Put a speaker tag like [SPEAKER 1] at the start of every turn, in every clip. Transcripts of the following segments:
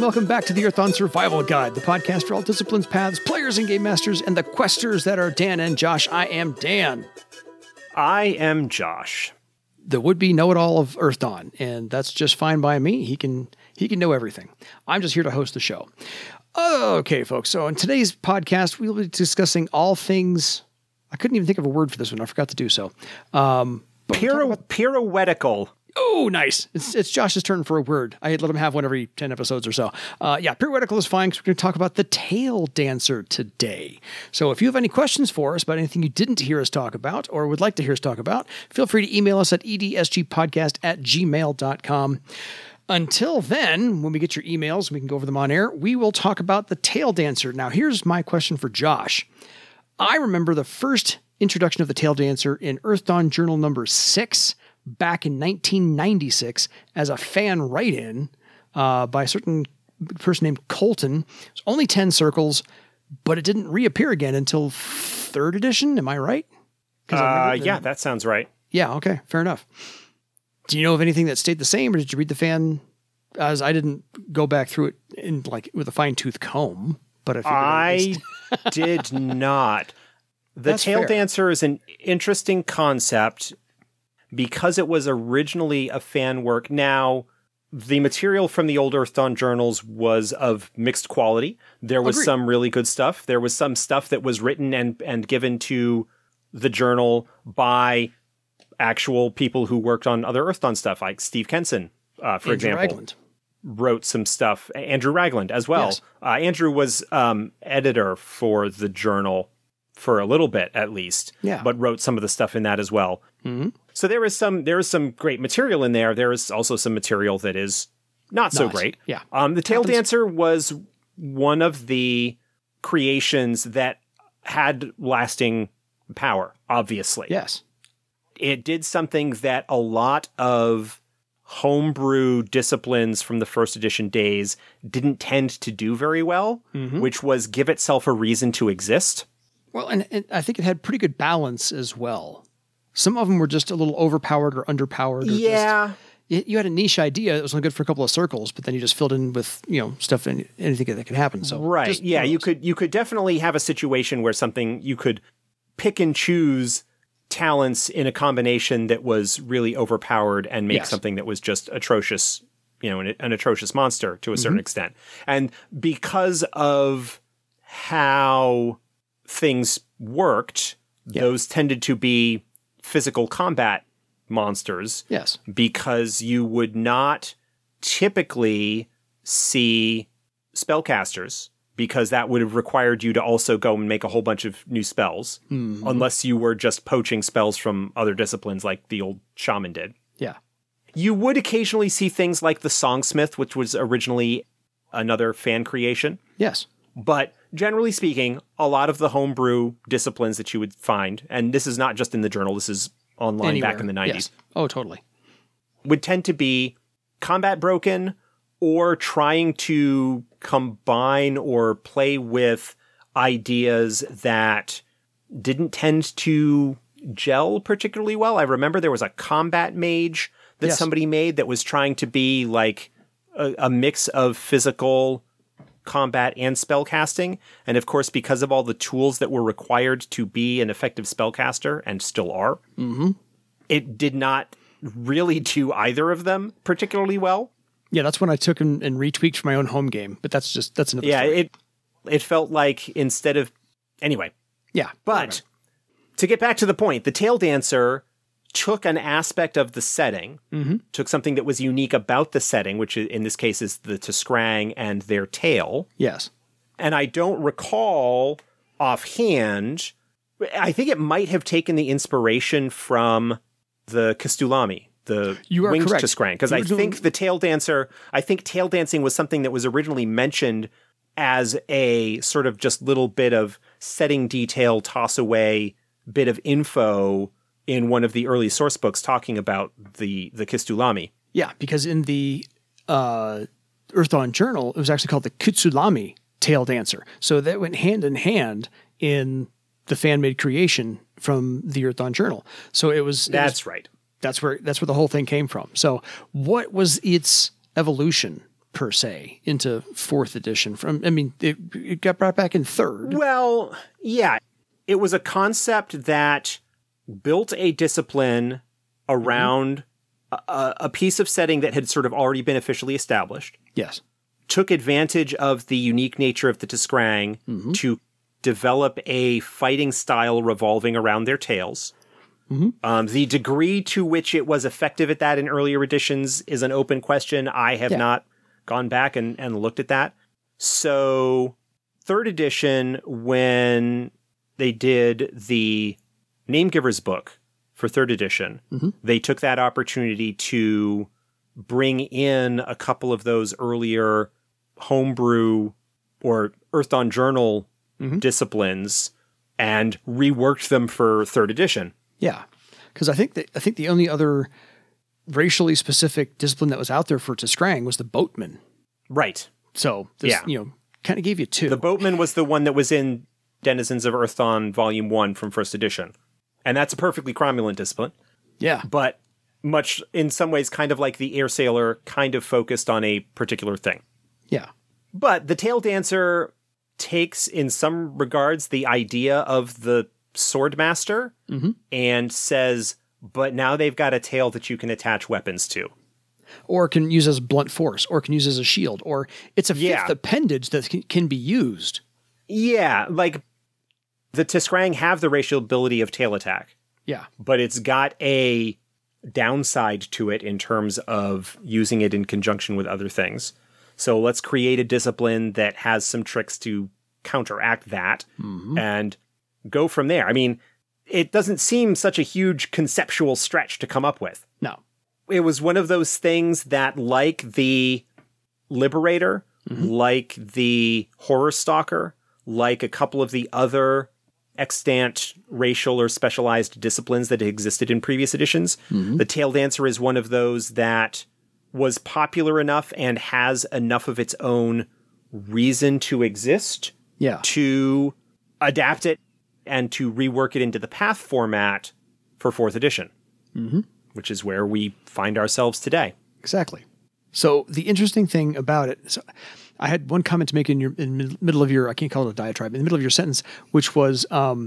[SPEAKER 1] welcome back to the Earthdawn Survival Guide, the podcast for all disciplines, paths, players, and game masters, and the questers that are Dan and Josh. I am Dan.
[SPEAKER 2] I am Josh.
[SPEAKER 1] The would-be know-it-all of Earthdawn, and that's just fine by me. He can know everything. I'm just here to host the show. Okay, folks, so in today's podcast, we'll be discussing all things... I couldn't even think of a word for this one. I forgot to do so.
[SPEAKER 2] Pirouettical.
[SPEAKER 1] Oh, nice. It's Josh's turn for a word. I let him have one every 10 episodes or so. Pirouettical is fine because we're going to talk about the Tail Dancer today. So if you have any questions for us about anything you didn't hear us talk about or would like to hear us talk about, feel free to email us at edsgpodcast@gmail.com. Until then, when we get your emails, we can go over them on air, we will talk about the Tail Dancer. Now, here's my question for Josh. I remember the first introduction of the Tail Dancer in Earthdawn Journal number 6, back in 1996 as a fan write-in by a certain person named Colton. It's only 10 circles, but it didn't reappear again until 3rd edition. Am I right?
[SPEAKER 2] Yeah, that sounds right.
[SPEAKER 1] Yeah, okay, fair enough. Do you know of anything that stayed the same, or did you read the fan? As I didn't go back through it with a fine-tooth comb, but I
[SPEAKER 2] did not. The Tail Dancer is an interesting concept because it was originally a fan work. Now, the material from the old Earthdawn journals was of mixed quality. There was some really good stuff. There was some stuff that was written and given to the journal by actual people who worked on other Earthdawn stuff, like Steve Kenson, for example.
[SPEAKER 1] Ragland
[SPEAKER 2] wrote some stuff. Andrew Ragland as well. Yes. Andrew was editor for the journal for a little bit, at least, but wrote some of the stuff in that as well. Mm-hmm. So there is some great material in there. There is also some material that is not so great.
[SPEAKER 1] Yeah.
[SPEAKER 2] The Tail Dancer was one of the creations that had lasting power, obviously.
[SPEAKER 1] Yes.
[SPEAKER 2] It did something that a lot of homebrew disciplines from the first edition days didn't tend to do very well, which was give itself a reason to exist.
[SPEAKER 1] Well, and I think it had pretty good balance as well. Some of them were just a little overpowered or underpowered.
[SPEAKER 2] Or
[SPEAKER 1] you had a niche idea that was only good for a couple of circles, but then you just filled in with, stuff and anything that could happen. So
[SPEAKER 2] right. You could definitely have a situation where you could pick and choose talents in a combination that was really overpowered and make something that was just atrocious, an atrocious monster to a certain extent. And because of how things worked, those tended to be physical combat monsters.
[SPEAKER 1] Yes.
[SPEAKER 2] Because you would not typically see spellcasters, because that would have required you to also go and make a whole bunch of new spells, unless you were just poaching spells from other disciplines like the old shaman did.
[SPEAKER 1] Yeah.
[SPEAKER 2] You would occasionally see things like the Songsmith, which was originally another fan creation.
[SPEAKER 1] Yes.
[SPEAKER 2] But generally speaking, a lot of the homebrew disciplines that you would find, and this is not just in the journal, this is online back in the 90s.
[SPEAKER 1] Yes. Oh, totally.
[SPEAKER 2] Would tend to be combat broken or trying to combine or play with ideas that didn't tend to gel particularly well. I remember there was a combat mage that somebody made that was trying to be like a mix of physical combat and spellcasting. And of course, because of all the tools that were required to be an effective spellcaster, and still are, it did not really do either of them particularly well.
[SPEAKER 1] Yeah, that's when I took and retweaked for my own home game, but that's another story.
[SPEAKER 2] Yeah, it felt like instead of... Anyway.
[SPEAKER 1] Yeah.
[SPEAKER 2] But to get back to the point, the Tail Dancer took an aspect of the setting, took something that was unique about the setting, which in this case is the T'Skrang and their tail.
[SPEAKER 1] Yes.
[SPEAKER 2] And I don't recall offhand, I think it might have taken the inspiration from the Kistulami, the winged T'Skrang, because I think the Tail Dancer, tail dancing was something that was originally mentioned as a sort of just little bit of setting detail, toss away bit of info in one of the early source books talking about the Kistulami.
[SPEAKER 1] Yeah, because in the Earthdawn Journal, it was actually called the Kitsulami Tail Dancer. So that went hand in hand in the fan-made creation from the Earthdawn Journal. So
[SPEAKER 2] That's right.
[SPEAKER 1] That's where the whole thing came from. So what was its evolution per se into 4th edition. It got brought back in 3rd.
[SPEAKER 2] Well, yeah. It was a concept that built a discipline around a piece of setting that had sort of already been officially established.
[SPEAKER 1] Yes.
[SPEAKER 2] Took advantage of the unique nature of the Tiskrang to develop a fighting style revolving around their tails. The degree to which it was effective at that in earlier editions is an open question. I have not gone back and looked at that. So 3rd edition, when they did the Namegiver's book for 3rd edition, they took that opportunity to bring in a couple of those earlier homebrew or Earth Dawn Journal disciplines and reworked them for 3rd edition.
[SPEAKER 1] Yeah, because I think the only other racially specific discipline that was out there for Tiskrang was the boatman.
[SPEAKER 2] Right.
[SPEAKER 1] So this, kind of gave you 2.
[SPEAKER 2] The boatman was the one that was in Denizens of Earth Dawn Volume 1 from 1st edition. And that's a perfectly cromulent discipline.
[SPEAKER 1] Yeah.
[SPEAKER 2] But much, in some ways, kind of like the air sailor, kind of focused on a particular thing.
[SPEAKER 1] Yeah.
[SPEAKER 2] But the Tail Dancer takes, in some regards, the idea of the Swordmaster and says, but now they've got a tail that you can attach weapons to.
[SPEAKER 1] Or can use as blunt force, or can use as a shield, or it's a 5th appendage that can be used.
[SPEAKER 2] Yeah, like the Tiskrang have the racial ability of tail attack.
[SPEAKER 1] Yeah.
[SPEAKER 2] But it's got a downside to it in terms of using it in conjunction with other things. So let's create a discipline that has some tricks to counteract that and go from there. I mean, it doesn't seem such a huge conceptual stretch to come up with.
[SPEAKER 1] No.
[SPEAKER 2] It was one of those things that, like the Liberator, like the Horror Stalker, like a couple of the other extant racial or specialized disciplines that existed in previous editions, the Tail Dancer is one of those that was popular enough and has enough of its own reason to exist to adapt it and to rework it into the Path format for 4th edition, which is where we find ourselves today.
[SPEAKER 1] Exactly. So the interesting thing about it, so I had one comment to make in the middle of your, I can't call it a diatribe, in the middle of your sentence, which was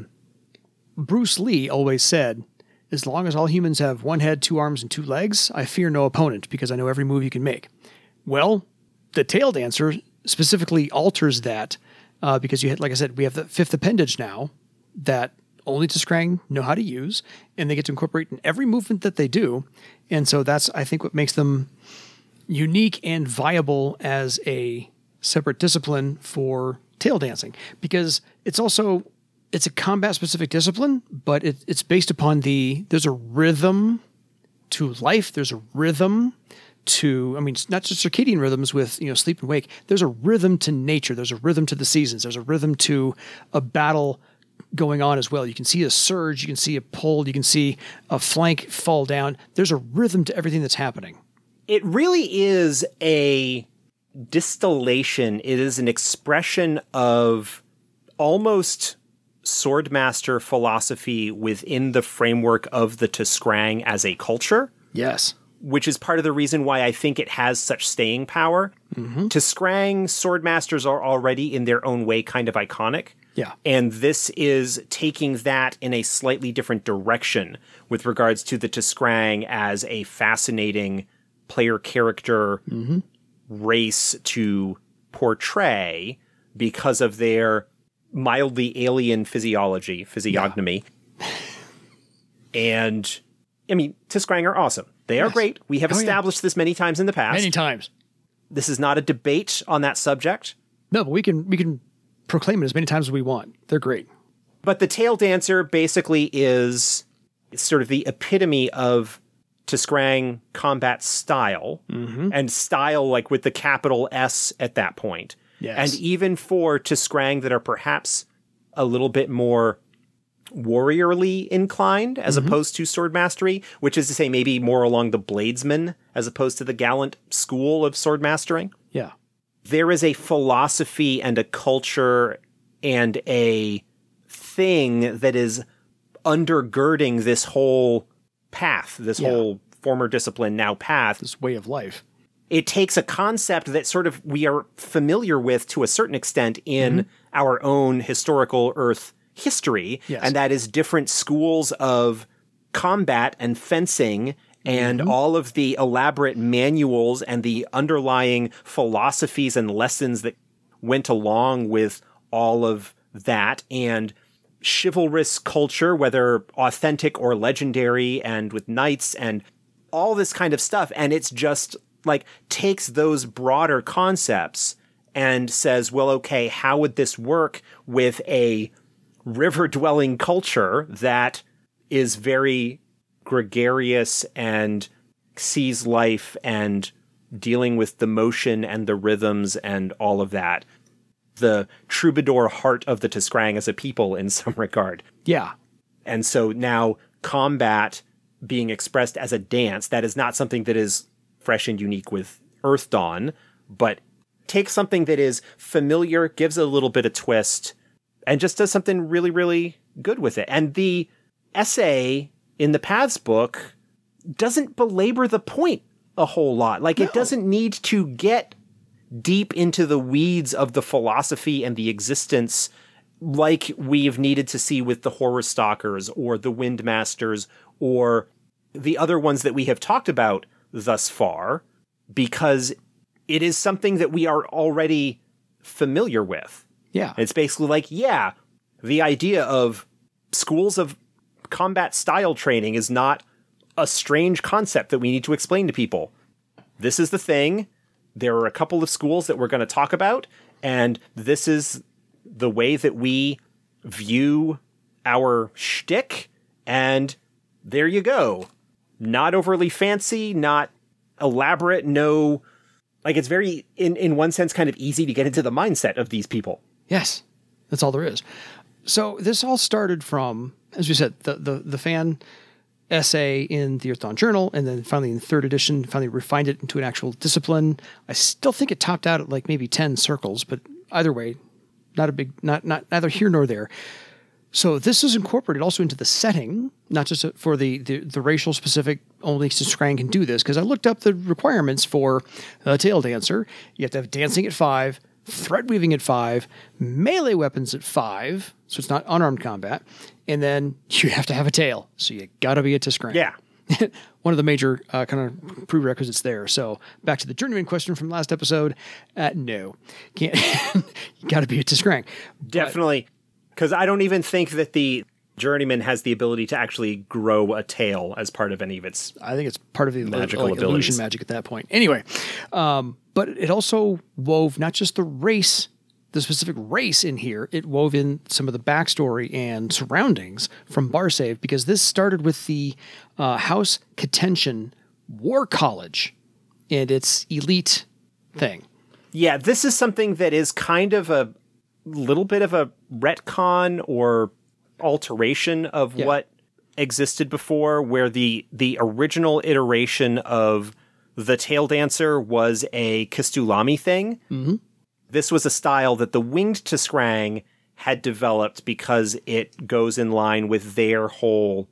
[SPEAKER 1] Bruce Lee always said, as long as all humans have 1 head, 2 arms, and 2 legs, I fear no opponent because I know every move you can make. Well, the Tail Dancer specifically alters that because you had, like I said, we have the 5th appendage now that only Tiskrang know how to use, and they get to incorporate in every movement that they do. And so that's, I think, what makes them unique and viable as a separate discipline for tail dancing, because it's a combat specific discipline, but it's based upon there's a rhythm to life. There's a rhythm to, not just circadian rhythms with, sleep and wake. There's a rhythm to nature. There's a rhythm to the seasons. There's a rhythm to a battle going on as well. You can see a surge, you can see a pull, you can see a flank fall down. There's a rhythm to everything that's happening.
[SPEAKER 2] It really is a distillation. It is an expression of almost Swordmaster philosophy within the framework of the Tiskrang as a culture.
[SPEAKER 1] Yes.
[SPEAKER 2] Which is part of the reason why I think it has such staying power. Tiskrang Swordmasters are already in their own way kind of iconic.
[SPEAKER 1] Yeah.
[SPEAKER 2] And this is taking that in a slightly different direction with regards to the Tiskrang as a fascinating player character race to portray because of their mildly alien physiognomy. And, Tiskrang are awesome. They are great. We have established this many times in the past.
[SPEAKER 1] Many times.
[SPEAKER 2] This is not a debate on that subject.
[SPEAKER 1] No, but we can proclaim it as many times as we want. They're great.
[SPEAKER 2] But the Tail Dancer basically is sort of the epitome of Tiskrang combat style, and style like with the capital S at that point.
[SPEAKER 1] Yes.
[SPEAKER 2] And even for Tiskrang that are perhaps a little bit more warriorly inclined as opposed to sword mastery, which is to say maybe more along the bladesman as opposed to the gallant school of sword mastering.
[SPEAKER 1] Yeah.
[SPEAKER 2] There is a philosophy and a culture and a thing that is undergirding this whole path, this whole former discipline, now path.
[SPEAKER 1] This way of life.
[SPEAKER 2] it takes a concept that sort of we are familiar with to a certain extent in our own historical Earth history, and that is different schools of combat and fencing and all of the elaborate manuals and the underlying philosophies and lessons that went along with all of that, and chivalrous culture, whether authentic or legendary, and with knights and all this kind of stuff. And it's just like takes those broader concepts and says, well, okay, how would this work with a river-dwelling culture that is very gregarious and sees life and dealing with the motion and the rhythms and all of that? The troubadour heart of the Tiskrang as a people in some regard.
[SPEAKER 1] Yeah.
[SPEAKER 2] And so now combat being expressed as a dance, that is not something that is fresh and unique with Earthdawn, but takes something that is familiar, gives it a little bit of twist, and just does something really, really good with it. And the essay in the Paths book doesn't belabor the point a whole lot. Like, it doesn't need to get deep into the weeds of the philosophy and the existence like we've needed to see with the Horror Stalkers or the Windmasters or the other ones that we have talked about thus far, because it is something that we are already familiar with.
[SPEAKER 1] Yeah.
[SPEAKER 2] It's basically like, yeah, the idea of schools of combat style training is not a strange concept that we need to explain to people. This is the thing. There are a couple of schools that we're going to talk about, and this is the way that we view our shtick, and there you go. Not overly fancy, not elaborate, no... Like, it's very, in one sense, kind of easy to get into the mindset of these people.
[SPEAKER 1] Yes, that's all there is. So this all started from, as we said, the fan essay in the Earthdawn Journal, and then finally in the third edition, finally refined it into an actual discipline. I still think it topped out at like maybe 10 circles, but either way, not neither here nor there. So this is incorporated also into the setting, not just for the racial specific, only Tiskrang can do this, because I looked up the requirements for a tail dancer. You have to have dancing at 5, thread weaving at 5, melee weapons at 5, so it's not unarmed combat, and then you have to have a tail, so you gotta be a Tiskrang.
[SPEAKER 2] Yeah.
[SPEAKER 1] One of the major kind of prerequisites there. So back to the journeyman question from last episode. No, can't. You gotta be a Tiskrang.
[SPEAKER 2] Definitely. Because I don't even think that the journeyman has the ability to actually grow a tail as part of any of its
[SPEAKER 1] I think it's part of the
[SPEAKER 2] magical
[SPEAKER 1] like
[SPEAKER 2] abilities.
[SPEAKER 1] Illusion magic at that point. Anyway, but it also wove not just the race, the specific race in here, it wove in some of the backstory and surroundings from Barsave, because this started with the House Katention War College and its elite thing.
[SPEAKER 2] Yeah, this is something that is kind of a little bit of a retcon or alteration of what existed before, where the original iteration of the Tail Dancer was a Kistulami thing. Mm-hmm. This was a style that the Winged Tiskrang had developed because it goes in line with their whole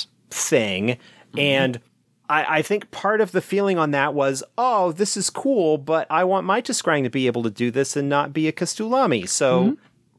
[SPEAKER 2] thing. Mm-hmm. And I think part of the feeling on that was, oh, this is cool, but I want my Tiskrang to be able to do this and not be a Kistulami. So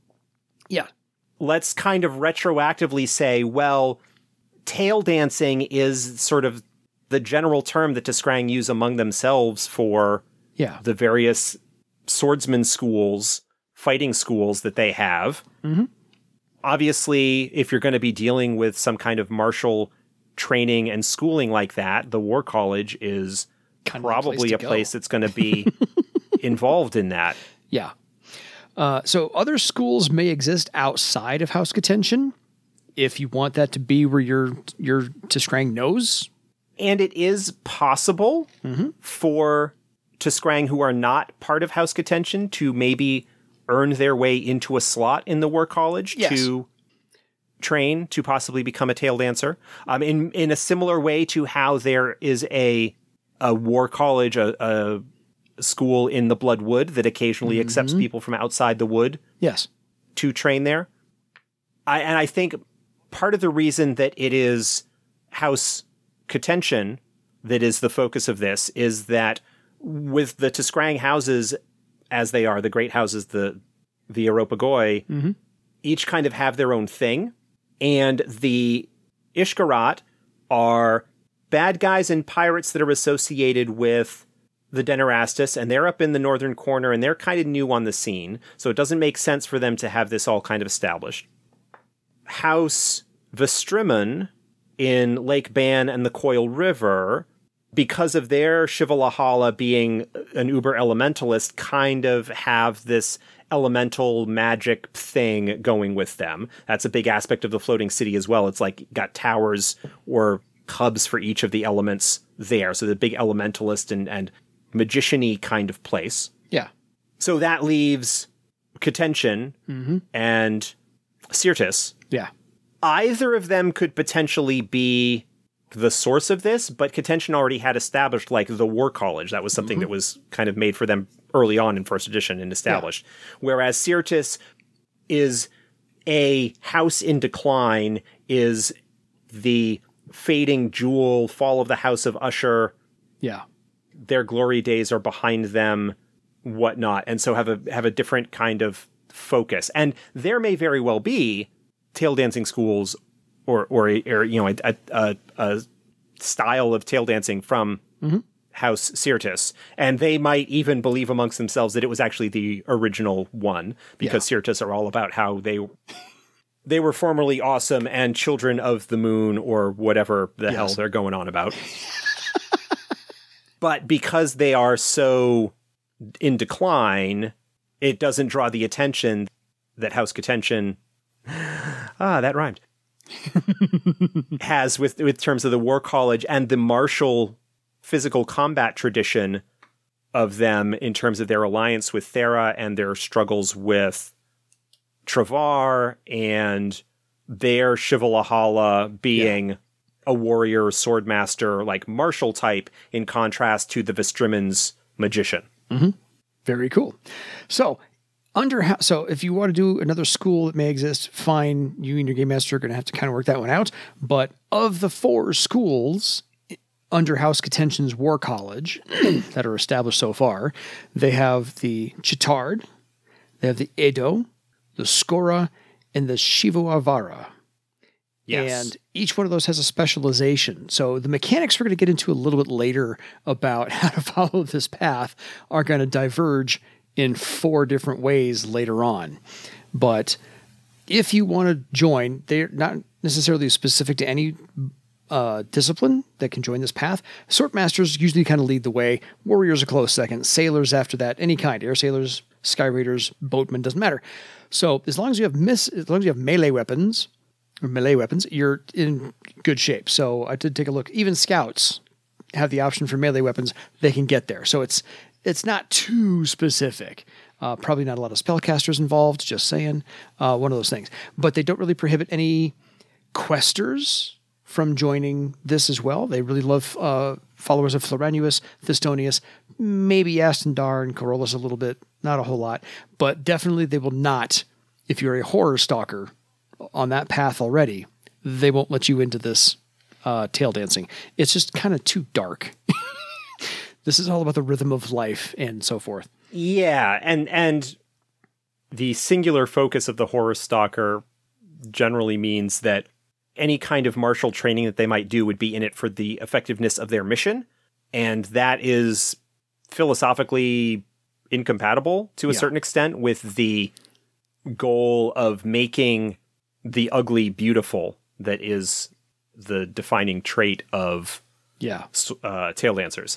[SPEAKER 2] let's kind of retroactively say, well, tail dancing is sort of the general term that Tiskrang use among themselves for the various swordsman schools, fighting schools that they have. Mm-hmm. Obviously, if you're going to be dealing with some kind of martial training and schooling like that, the War College is probably a place that's going to be involved in that.
[SPEAKER 1] Yeah. So other schools may exist outside of House Katention if you want that to be where your Tiskrang knows.
[SPEAKER 2] And it is possible for Tiskrang who are not part of House Katention to maybe earn their way into a slot in the War College to train to possibly become a tail dancer. In a similar way to how there is a War College, a school in the Bloodwood that occasionally accepts people from outside the wood to train there. I think part of the reason that it is House Katention that is the focus of this is that with the Tiskrang houses as they are, the great houses, the Aropagoi, each kind of have their own thing. And the Ishkarat are bad guys and pirates that are associated with the Denerastus, and they're up in the northern corner, and they're kind of new on the scene, so it doesn't make sense for them to have this all kind of established. House Vestrimon in Lake Ban and the Coil River, because of their Shivalahala being an uber elementalist, kind of have this elemental magic thing going with them. That's a big aspect of the floating city as well. It's like got towers or hubs for each of the elements there. So the big elementalist and magician-y kind of place.
[SPEAKER 1] Yeah.
[SPEAKER 2] So that leaves Katention and Syrtis.
[SPEAKER 1] Yeah.
[SPEAKER 2] Either of them could potentially be the source of this, but Katention already had established like the War College. That was something that was kind of made for them early on in first edition and established. Yeah. Whereas Syrtis is a house in decline, is the fading jewel, fall of the House of Usher.
[SPEAKER 1] Yeah.
[SPEAKER 2] Their glory days are behind them, whatnot, and so have a different kind of focus. And there may very well be tail dancing schools or you know a style of tail dancing from House Syrtis, and they might even believe amongst themselves that it was actually the original one, because Syrtis are all about how they were formerly awesome and children of the moon or whatever the hell they're going on about. But because they are so in decline, it doesn't draw the attention that House Katention, that rhymed, has with terms of the War College and the martial physical combat tradition of them in terms of their alliance with Thera and their struggles with Travar and their Shivalahala being a warrior, swordmaster, like martial type, in contrast to the Vestrimon's magician.
[SPEAKER 1] Very cool. So if you want to do another school that may exist, fine. You and your game master are going to have to kind of work that one out. But of the 4 schools under House Katention's War College that are established so far, they have the Chitard, they have the Edo, the Skora, and the Shivuavara.
[SPEAKER 2] Yes.
[SPEAKER 1] And each one of those has a specialization. So the mechanics we're going to get into a little bit later about how to follow this path are going to diverge in 4 different ways later on. But if you want to join, they're not necessarily specific to any discipline that can join this path. Swordmasters usually kind of lead the way. Warriors a close second. Sailors after that, any kind. Air sailors, sky raiders, boatmen, doesn't matter. So as long as you have melee weapons, you're in good shape. So I did take a look. Even scouts have the option for melee weapons. They can get there. So it's not too specific. Probably not a lot of spellcasters involved, just saying. One of those things. But they don't really prohibit any questers from joining this as well. They really love followers of Floranuus, Thistonius, maybe Astandar and Corollas a little bit, not a whole lot. But definitely they will not, if you're a horror stalker on that path already, they won't let you into this tail dancing. It's just kind of too dark. This is all about the rhythm of life and so forth.
[SPEAKER 2] Yeah, and the singular focus of the horror stalker generally means that any kind of martial training that they might do would be in it for the effectiveness of their mission, and that is philosophically incompatible to a certain extent with the goal of making the ugly beautiful that is the defining trait of tail dancers.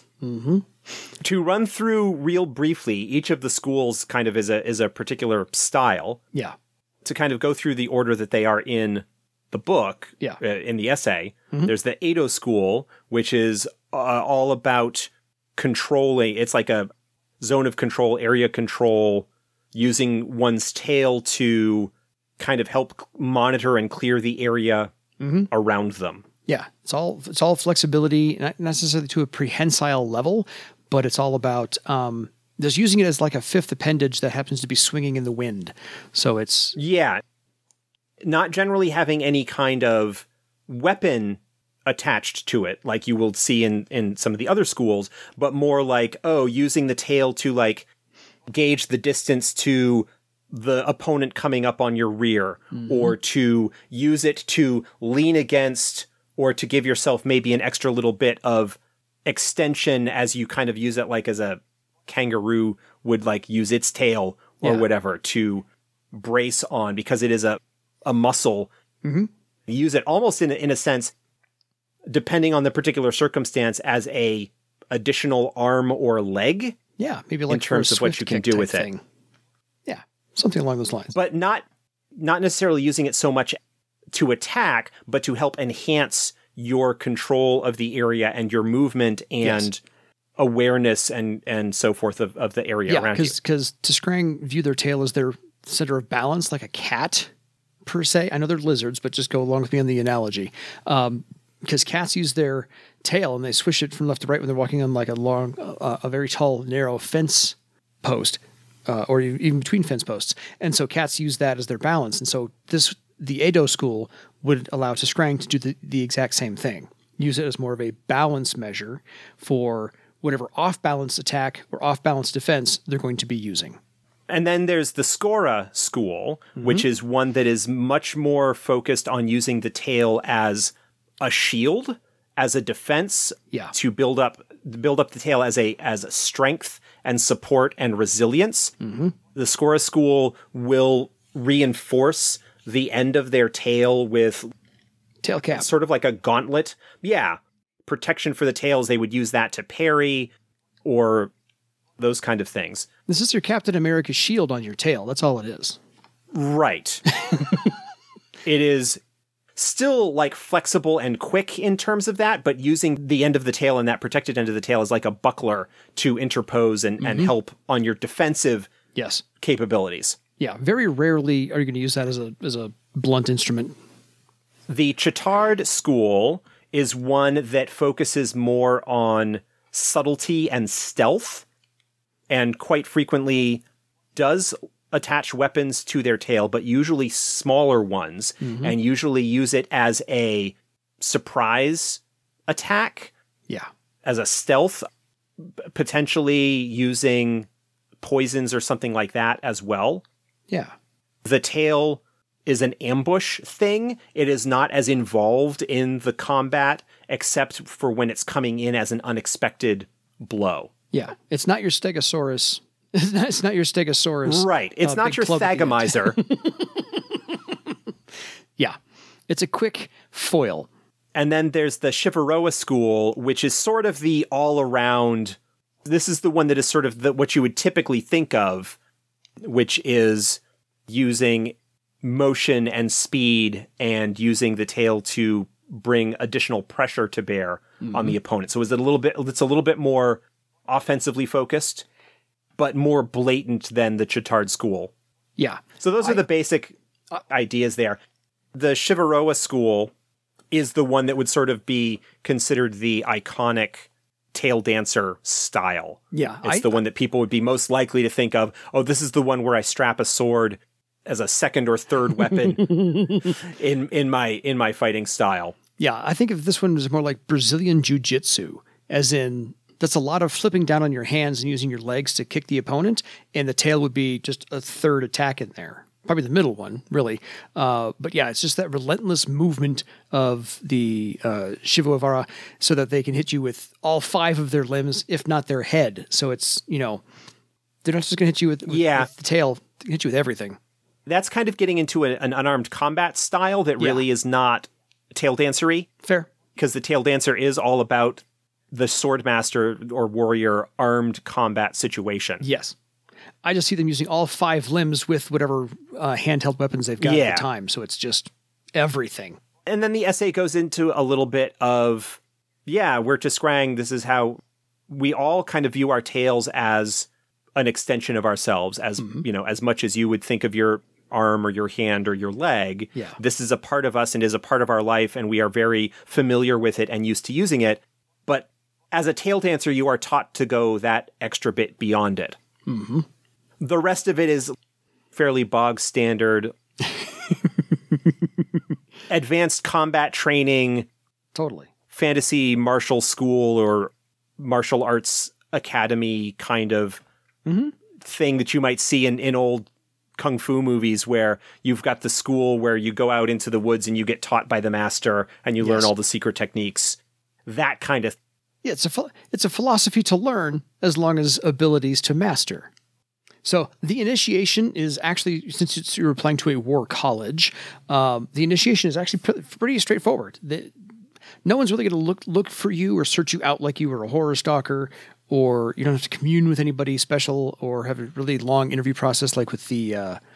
[SPEAKER 2] To run through real briefly, each of the schools kind of is a particular style.
[SPEAKER 1] Yeah.
[SPEAKER 2] To kind of go through the order that they are in the book, in the essay, there's the Edo school, which is all about controlling. It's like a zone of control, area control, using one's tail to kind of help monitor and clear the area around them.
[SPEAKER 1] Yeah, it's all flexibility, not necessarily to a prehensile level, but it's all about just using it as like a fifth appendage that happens to be swinging in the wind. So it's
[SPEAKER 2] not generally having any kind of weapon attached to it, like you will see in some of the other schools, but more like, using the tail to like gauge the distance to the opponent coming up on your rear, or to use it to lean against, or to give yourself maybe an extra little bit of extension as you kind of use it like as a kangaroo would like use its tail or whatever to brace on, because it is a muscle. You use it almost in a sense, depending on the particular circumstance, as a additional arm or leg.
[SPEAKER 1] Yeah, maybe like
[SPEAKER 2] in terms of what you can do with it.
[SPEAKER 1] Yeah, something along those lines.
[SPEAKER 2] But not necessarily using it so much to attack, but to help enhance your control of the area and your movement and awareness and so forth of the area around you.
[SPEAKER 1] Because Tiskrang view their tail as their center of balance, like a cat, per se. I know they're lizards, but just go along with me on the analogy. Because cats use their tail and they swish it from left to right when they're walking on like a very tall, narrow fence post, or even between fence posts. And so cats use that as their balance. And so the Edo school would allow Tiskrang to do the exact same thing. Use it as more of a balance measure for whatever off-balance attack or off-balance defense they're going to be using.
[SPEAKER 2] And then there's the Skora school, which is one that is much more focused on using the tail as a shield, as a defense, to build up the tail as a strength and support and resilience. The Skora school will reinforce the end of their tail with
[SPEAKER 1] tail cap,
[SPEAKER 2] sort of like a gauntlet. Yeah, protection for the tails. They would use that to parry or those kind of things.
[SPEAKER 1] This is your Captain America shield on your tail. That's all it is.
[SPEAKER 2] Right. It is still like flexible and quick in terms of that, but using the end of the tail and that protected end of the tail as like a buckler to interpose and help on your defensive capabilities.
[SPEAKER 1] Yeah, very rarely are you going to use that as a blunt instrument.
[SPEAKER 2] The Chitard school is one that focuses more on subtlety and stealth, and quite frequently does attach weapons to their tail, but usually smaller ones, and usually use it as a surprise attack.
[SPEAKER 1] Yeah.
[SPEAKER 2] As a stealth, potentially using poisons or something like that as well.
[SPEAKER 1] Yeah.
[SPEAKER 2] The tail is an ambush thing. It is not as involved in the combat, except for when it's coming in as an unexpected blow.
[SPEAKER 1] Yeah. It's not your Stegosaurus. It's not your Stegosaurus.
[SPEAKER 2] Right. It's not your Thagomizer.
[SPEAKER 1] Yeah. It's a quick foil.
[SPEAKER 2] And then there's the Shivaroa school, which is sort of the all-around... This is the one that is sort of what you would typically think of, which is using motion and speed and using the tail to bring additional pressure to bear on the opponent. So it's a little bit more offensively focused, but more blatant than the Chitard school.
[SPEAKER 1] Yeah.
[SPEAKER 2] So those are the basic ideas there. The Shivaroa school is the one that would sort of be considered the iconic tail dancer style.
[SPEAKER 1] Yeah.
[SPEAKER 2] It's the one that people would be most likely to think of, this is the one where I strap a sword as a second or third weapon in my fighting style.
[SPEAKER 1] Yeah, I think if this one was more like Brazilian Jiu-Jitsu, as in that's a lot of flipping down on your hands and using your legs to kick the opponent, and the tail would be just a third attack in there. Probably the middle one, really. But yeah, it's just that relentless movement of the Shivaroa so that they can hit you with all 5 of their limbs, if not their head. So it's, they're not just going to hit you with the tail, they can hit you with everything. That's
[SPEAKER 2] kind of getting into an unarmed combat style that really is not tail dancery.
[SPEAKER 1] Fair.
[SPEAKER 2] Because the tail dancer is all about the swordmaster or warrior armed combat situation.
[SPEAKER 1] Yes. I just see them using all 5 limbs with whatever handheld weapons they've got at the time. So it's just everything.
[SPEAKER 2] And then the essay goes into a little bit of, we're Tiskrang. This is how we all kind of view our tails as an extension of ourselves, as, as much as you would think of your arm or your hand or your leg.
[SPEAKER 1] Yeah.
[SPEAKER 2] This is a part of us and is a part of our life, and we are very familiar with it and used to using it. But as a tail dancer, you are taught to go that extra bit beyond it.
[SPEAKER 1] Mm-hmm.
[SPEAKER 2] The rest of it is fairly bog standard.
[SPEAKER 1] Advanced
[SPEAKER 2] combat training.
[SPEAKER 1] Totally.
[SPEAKER 2] fantasy martial school or martial arts academy kind of thing that you might see in old kung fu movies, where you've got the school where you go out into the woods and you get taught by the master and you learn all the secret techniques. That kind of.
[SPEAKER 1] Yeah, it's a philosophy to learn as long as abilities to master. So the initiation is actually, since you're applying to a war college, the initiation is actually pretty straightforward. No one's really going to look for you or search you out like you were a horror stalker, or you don't have to commune with anybody special or have a really long interview process like with the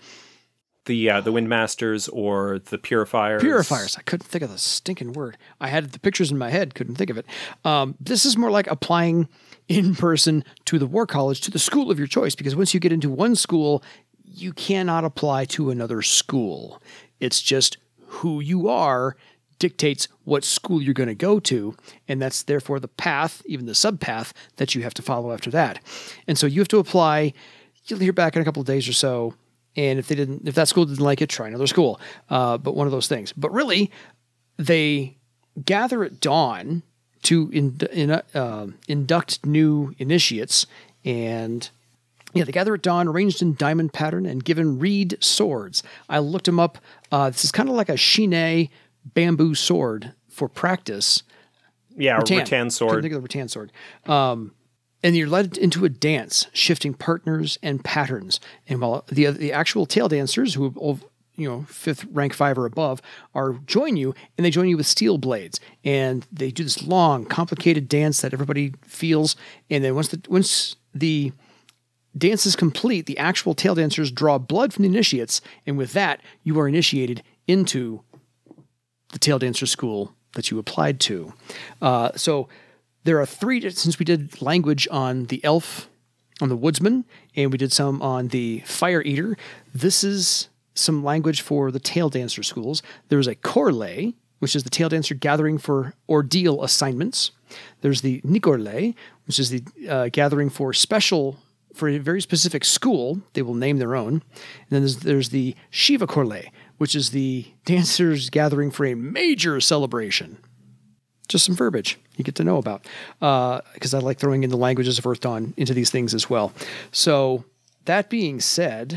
[SPEAKER 2] Windmasters or the Purifiers.
[SPEAKER 1] Purifiers. I couldn't think of the stinking word. I had the pictures in my head, couldn't think of it. This is more like applying in person to the war college, to the school of your choice, because once you get into one school, you cannot apply to another school. It's just who you are dictates what school you're going to go to, and that's therefore the path, even the subpath, that you have to follow after that. And so you have to apply. You'll hear back in a couple of days or so, and if that school didn't like it, try another school. But one of those things. But really, they gather at dawn to induct new initiates, and they gather at dawn, arranged in diamond pattern, and given reed swords. I looked them up. This is kind of like a Shine bamboo sword for practice.
[SPEAKER 2] Yeah, rattan sword.
[SPEAKER 1] Couldn't think of the rattan sword. And you're led into a dance, shifting partners and patterns. And while the actual tail dancers, who fifth rank 5 or above, join you, and they join you with steel blades, and they do this long, complicated dance that everybody feels. And then once the dance is complete, the actual tail dancers draw blood from the initiates, and with that, you are initiated into the tail dancer school that you applied to. So there are 3, since we did language on the elf, on the woodsman, and we did some on the fire eater, this is some language for the tail dancer schools. There's a corlay, which is the tail dancer gathering for ordeal assignments. There's the nicorlay, which is the gathering for a very specific school. They will name their own. And then there's the Shiva Corlay, which is the dancers gathering for a major celebration. Just some verbiage you get to know about, because I like throwing in the languages of Earth Dawn into these things as well. So that being said,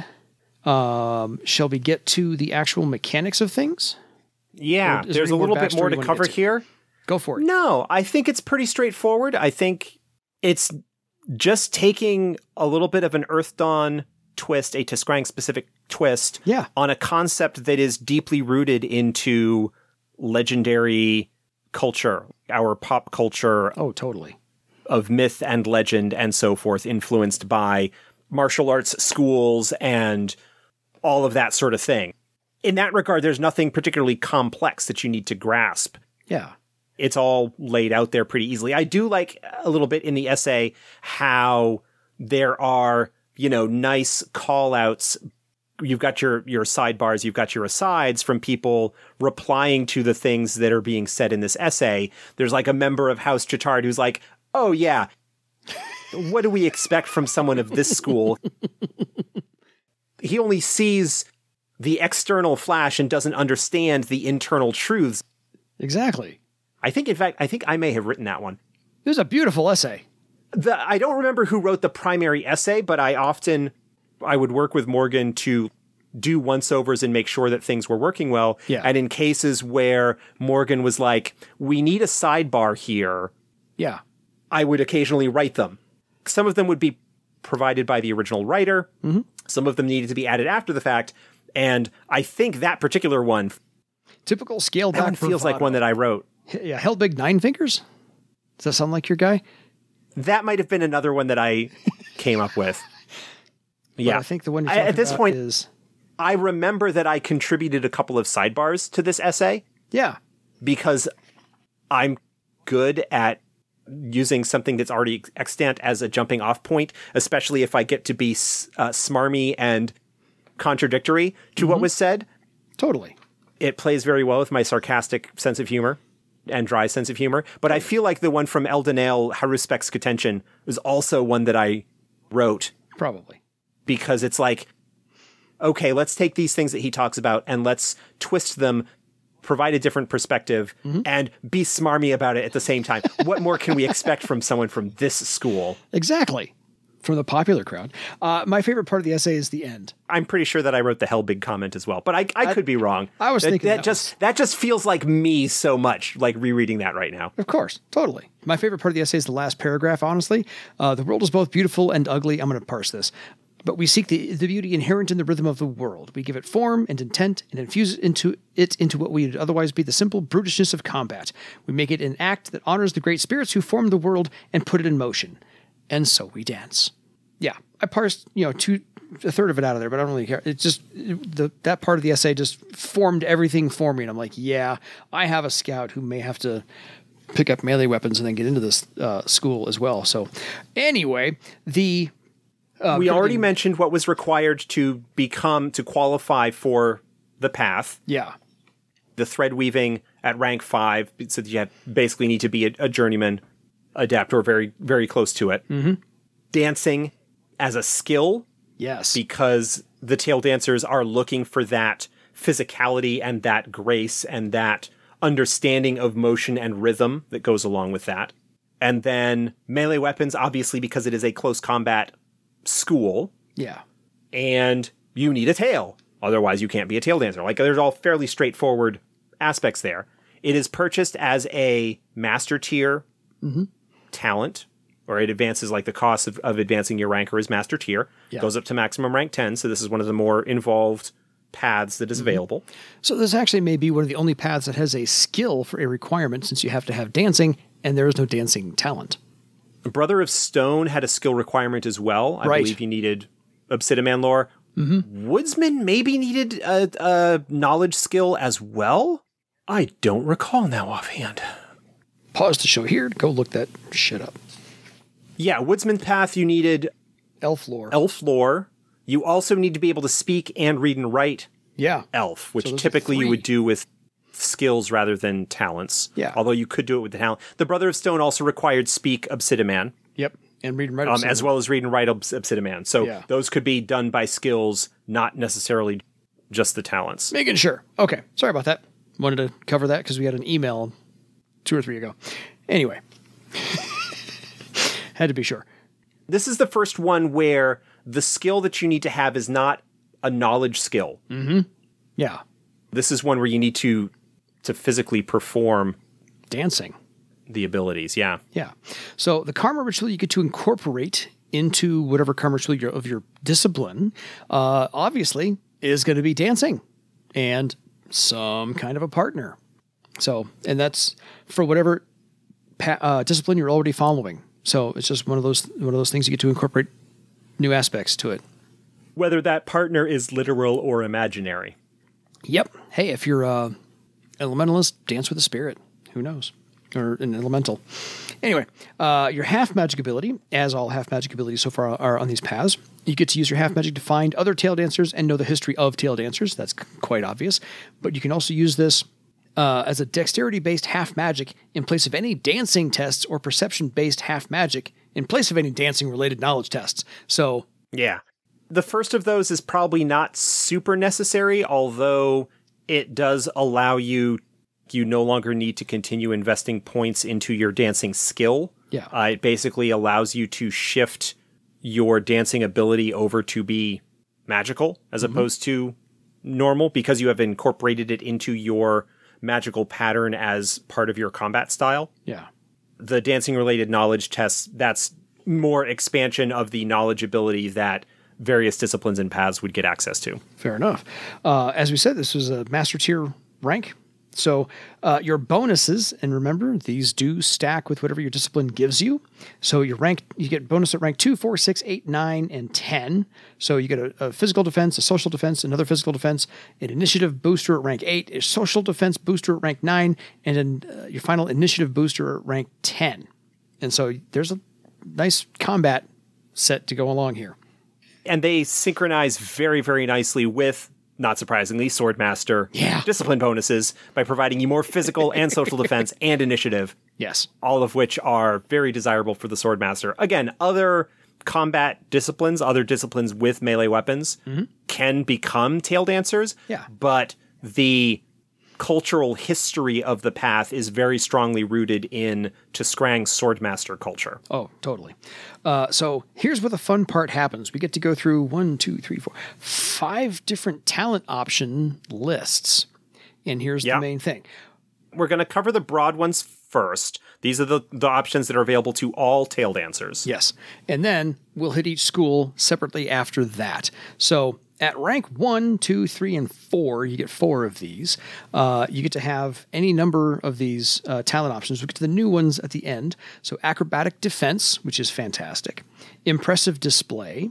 [SPEAKER 1] shall we get to the actual mechanics of things?
[SPEAKER 2] Yeah, there's a little bit more to cover here.
[SPEAKER 1] Go for it.
[SPEAKER 2] No, I think it's pretty straightforward. I think it's just taking a little bit of an Earth Dawn twist, a Tiskrang-specific twist, on a concept that is deeply rooted into legendary culture, our pop culture.
[SPEAKER 1] Oh, totally.
[SPEAKER 2] Of myth and legend and so forth, influenced by martial arts schools and all of that sort of thing. In that regard, there's nothing particularly complex that you need to grasp.
[SPEAKER 1] Yeah.
[SPEAKER 2] It's all laid out there pretty easily. I do like a little bit in the essay how there are, nice call outs. You've got your sidebars, you've got your asides from people replying to the things that are being said in this essay. There's like a member of House Chitard who's like, oh yeah, what do we expect from someone of this school? He only sees the external flash and doesn't understand the internal truths.
[SPEAKER 1] Exactly.
[SPEAKER 2] I think I may have written that one.
[SPEAKER 1] It was a beautiful essay.
[SPEAKER 2] I don't remember who wrote the primary essay, but I would work with Morgan to do once-overs and make sure that things were working well.
[SPEAKER 1] Yeah.
[SPEAKER 2] And in cases where Morgan was like, we need a sidebar here,
[SPEAKER 1] yeah,
[SPEAKER 2] I would occasionally write them. Some of them would be provided by the original writer. Mm-hmm. Some of them needed to be added after the fact. And I think that particular one,
[SPEAKER 1] typical scale back,
[SPEAKER 2] that one feels like one that I wrote.
[SPEAKER 1] Yeah, Hellbig Nine Fingers? Does that sound like your guy?
[SPEAKER 2] That might have been another one that I came up with. Yeah.
[SPEAKER 1] But I think the one you're talking
[SPEAKER 2] at this
[SPEAKER 1] about
[SPEAKER 2] point
[SPEAKER 1] is...
[SPEAKER 2] I remember that I contributed a couple of sidebars to this essay.
[SPEAKER 1] Yeah.
[SPEAKER 2] Because I'm good at using something that's already extant as a jumping off point, especially if I get to be smarmy and contradictory to what was said.
[SPEAKER 1] Totally.
[SPEAKER 2] It plays very well with my sarcastic sense of humor and dry sense of humor. But I feel like the one from Eldenale, Haruspec's Contention, was also one that I wrote.
[SPEAKER 1] Probably.
[SPEAKER 2] Because it's like, okay, let's take these things that he talks about and let's twist them provide a different perspective, and be smarmy about it at the same time. What more can we expect from someone from this school?
[SPEAKER 1] Exactly. From the popular crowd. My favorite part of the essay is the end.
[SPEAKER 2] I'm pretty sure that I wrote the hell big comment as well, but I could be wrong.
[SPEAKER 1] I was thinking
[SPEAKER 2] that just feels like me so much, like rereading that right now.
[SPEAKER 1] Of course, totally. My favorite part of the essay is the last paragraph, honestly. The world is both beautiful and ugly. I'm going to parse this. But we seek the beauty inherent in the rhythm of the world. We give it form and intent and infuse it into what would otherwise be the simple brutishness of combat. We make it an act that honors the great spirits who formed the world and put it in motion. And so we dance. Yeah, I parsed, a third of it out of there, but I don't really care. It's just that part of the essay just formed everything for me. And I'm like, yeah, I have a scout who may have to pick up melee weapons and then get into this school as well. So anyway, we
[SPEAKER 2] already mentioned what was required to qualify for the path.
[SPEAKER 1] Yeah.
[SPEAKER 2] The thread weaving at rank 5, so you basically need to be a journeyman, adept, or very, very close to it.
[SPEAKER 1] Mm-hmm.
[SPEAKER 2] Dancing as a skill.
[SPEAKER 1] Yes.
[SPEAKER 2] Because the tail dancers are looking for that physicality and that grace and that understanding of motion and rhythm that goes along with that. And then melee weapons, obviously, because it is a close combat school.
[SPEAKER 1] Yeah.
[SPEAKER 2] And you need a tail. Otherwise, you can't be a tail dancer. Like, there's all fairly straightforward aspects there. It is purchased as a master tier talent, or it advances, like the cost of advancing your ranker is master tier.
[SPEAKER 1] Yeah.
[SPEAKER 2] Goes up to maximum rank 10, so this is one of the more involved paths that is available.
[SPEAKER 1] So this actually may be one of the only paths that has a skill for a requirement, since you have to have dancing, and there is no dancing talent.
[SPEAKER 2] Brother of Stone had a skill requirement as well. I believe he needed Obsidian lore. Woodsman maybe needed a knowledge skill as well? I don't recall now offhand.
[SPEAKER 1] Pause the show here to go look that shit up.
[SPEAKER 2] Yeah, Woodsman Path, you needed
[SPEAKER 1] Elf lore.
[SPEAKER 2] Elf lore. You also need to be able to speak and read and write Elf, which typically you would do with skills rather than talents.
[SPEAKER 1] Yeah.
[SPEAKER 2] Although you could do it with the talent. The Brother of Stone also required speak Obsidian.
[SPEAKER 1] Yep. And read and write Obsidian.
[SPEAKER 2] As well as read and write Obsidian. So those could be done by skills, not necessarily just the talents.
[SPEAKER 1] Making sure. Okay. Sorry about that. Wanted to cover that because we had an email 2 or 3 ago. Anyway. Had to be sure.
[SPEAKER 2] This is the first one where the skill that you need to have is not a knowledge skill.
[SPEAKER 1] Mm-hmm. Yeah.
[SPEAKER 2] This is one where you need to physically perform
[SPEAKER 1] dancing.
[SPEAKER 2] The abilities, yeah.
[SPEAKER 1] Yeah. So the karma ritual you get to incorporate into whatever karma ritual of your discipline, obviously, is going to be dancing and some kind of a partner. So, and that's for whatever discipline you're already following. So it's just one of those things you get to incorporate new aspects to it.
[SPEAKER 2] Whether that partner is literal or imaginary.
[SPEAKER 1] Yep. Hey, if you're elementalist, dance with a spirit. Who knows? Or an elemental. Anyway, your half magic ability, as all half magic abilities so far are on these paths, you get to use your half magic to find other tail dancers and know the history of tail dancers. That's quite obvious. But you can also use this as a dexterity-based half magic in place of any dancing tests or perception-based half magic in place of any dancing-related knowledge tests. So,
[SPEAKER 2] yeah. The first of those is probably not super necessary, although it does allow you no longer need to continue investing points into your dancing skill.
[SPEAKER 1] Yeah.
[SPEAKER 2] It basically allows you to shift your dancing ability over to be magical as opposed to normal because you have incorporated it into your magical pattern as part of your combat style.
[SPEAKER 1] Yeah.
[SPEAKER 2] The dancing related knowledge tests, that's more expansion of the knowledge ability that various disciplines and paths would get access to.
[SPEAKER 1] Fair enough. As we said, this was a master tier rank. So your bonuses, and remember, these do stack with whatever your discipline gives you. So your rank, you get bonus at rank 2, 4, 6, 8, 9, and 10. So you get a physical defense, a social defense, another physical defense, an initiative booster at rank 8, a social defense booster at rank 9, and then your final initiative booster at rank 10. And so there's a nice combat set to go along here.
[SPEAKER 2] And they synchronize very, very nicely with, not surprisingly, Swordmaster discipline bonuses by providing you more physical and social defense and initiative.
[SPEAKER 1] Yes.
[SPEAKER 2] All of which are very desirable for the Swordmaster. Again, other combat disciplines, other disciplines with melee weapons can become tail dancers.
[SPEAKER 1] Yeah.
[SPEAKER 2] But the cultural history of the path is very strongly rooted in T'Skrang's Swordmaster culture.
[SPEAKER 1] Oh, totally. So here's where the fun part happens. We get to go through 5 different talent option lists. And here's the main thing.
[SPEAKER 2] We're going to cover the broad ones first. These are the options that are available to all tail dancers.
[SPEAKER 1] Yes. And then we'll hit each school separately after that. So at rank 1, 2, 3, and 4, you get 4 of these. You get to have any number of these talent options. We'll get to the new ones at the end. So acrobatic defense, which is fantastic. Impressive display.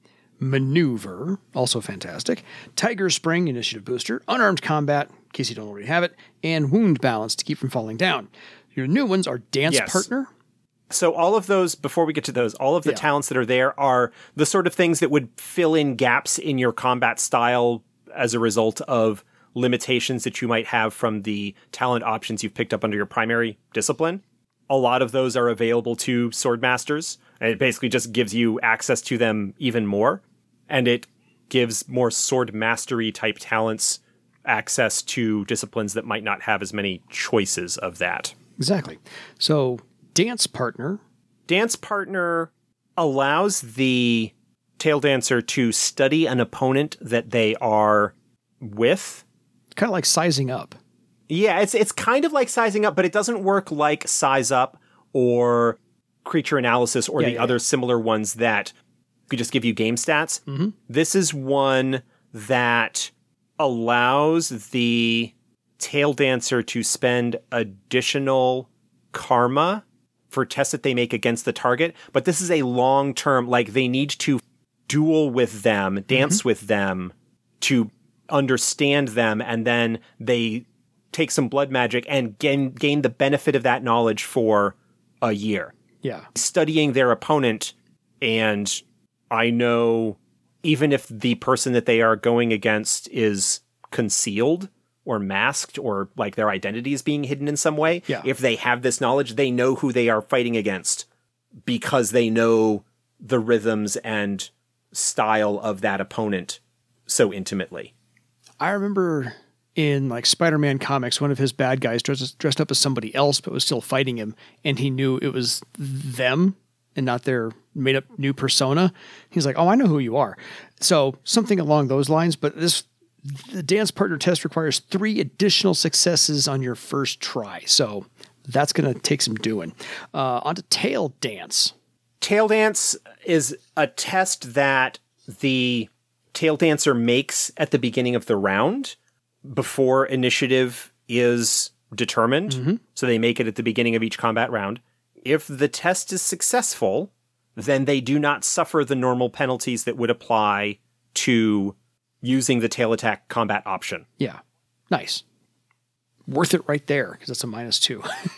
[SPEAKER 1] Maneuver, also fantastic. Tiger spring, initiative booster. Unarmed combat, in case you don't already have it. And wound balance to keep from falling down. Your new ones are dance partner.
[SPEAKER 2] So all of those, before we get to those, all of the talents that are there are the sort of things that would fill in gaps in your combat style as a result of limitations that you might have from the talent options you've picked up under your primary discipline. A lot of those are available to Swordmasters, and it basically just gives you access to them even more. And it gives more sword mastery type talents access to disciplines that might not have as many choices of that.
[SPEAKER 1] Exactly. So dance partner.
[SPEAKER 2] Dance partner allows the tail dancer to study an opponent that they are with.
[SPEAKER 1] Kind of like sizing up.
[SPEAKER 2] Yeah, it's kind of like sizing up, but it doesn't work like size up or creature analysis or the other similar ones that could just give you game stats.
[SPEAKER 1] Mm-hmm.
[SPEAKER 2] This is one that allows the tail dancer to spend additional karma for tests that they make against the target, but this is a long-term, like they need to duel with them, dance with them to understand them, and then they take some blood magic and gain the benefit of that knowledge for a year.
[SPEAKER 1] Yeah.
[SPEAKER 2] Studying their opponent, and I know even if the person that they are going against is concealed or masked or like their identity is being hidden in some way, if they have this knowledge, they know who they are fighting against because they know the rhythms and style of that opponent so intimately.
[SPEAKER 1] I remember in like Spider-Man comics, one of his bad guys dressed up as somebody else, but was still fighting him, and he knew it was them and not their made up new persona. He's like, "Oh, I know who you are." So something along those lines. But the dance partner test requires 3 additional successes on your first try. So that's going to take some doing. On to tail dance.
[SPEAKER 2] Tail dance is a test that the tail dancer makes at the beginning of the round before initiative is determined.
[SPEAKER 1] Mm-hmm.
[SPEAKER 2] So they make it at the beginning of each combat round. If the test is successful, then they do not suffer the normal penalties that would apply to using the tail attack combat option.
[SPEAKER 1] Yeah. Nice. Worth it right there, because that's a -2.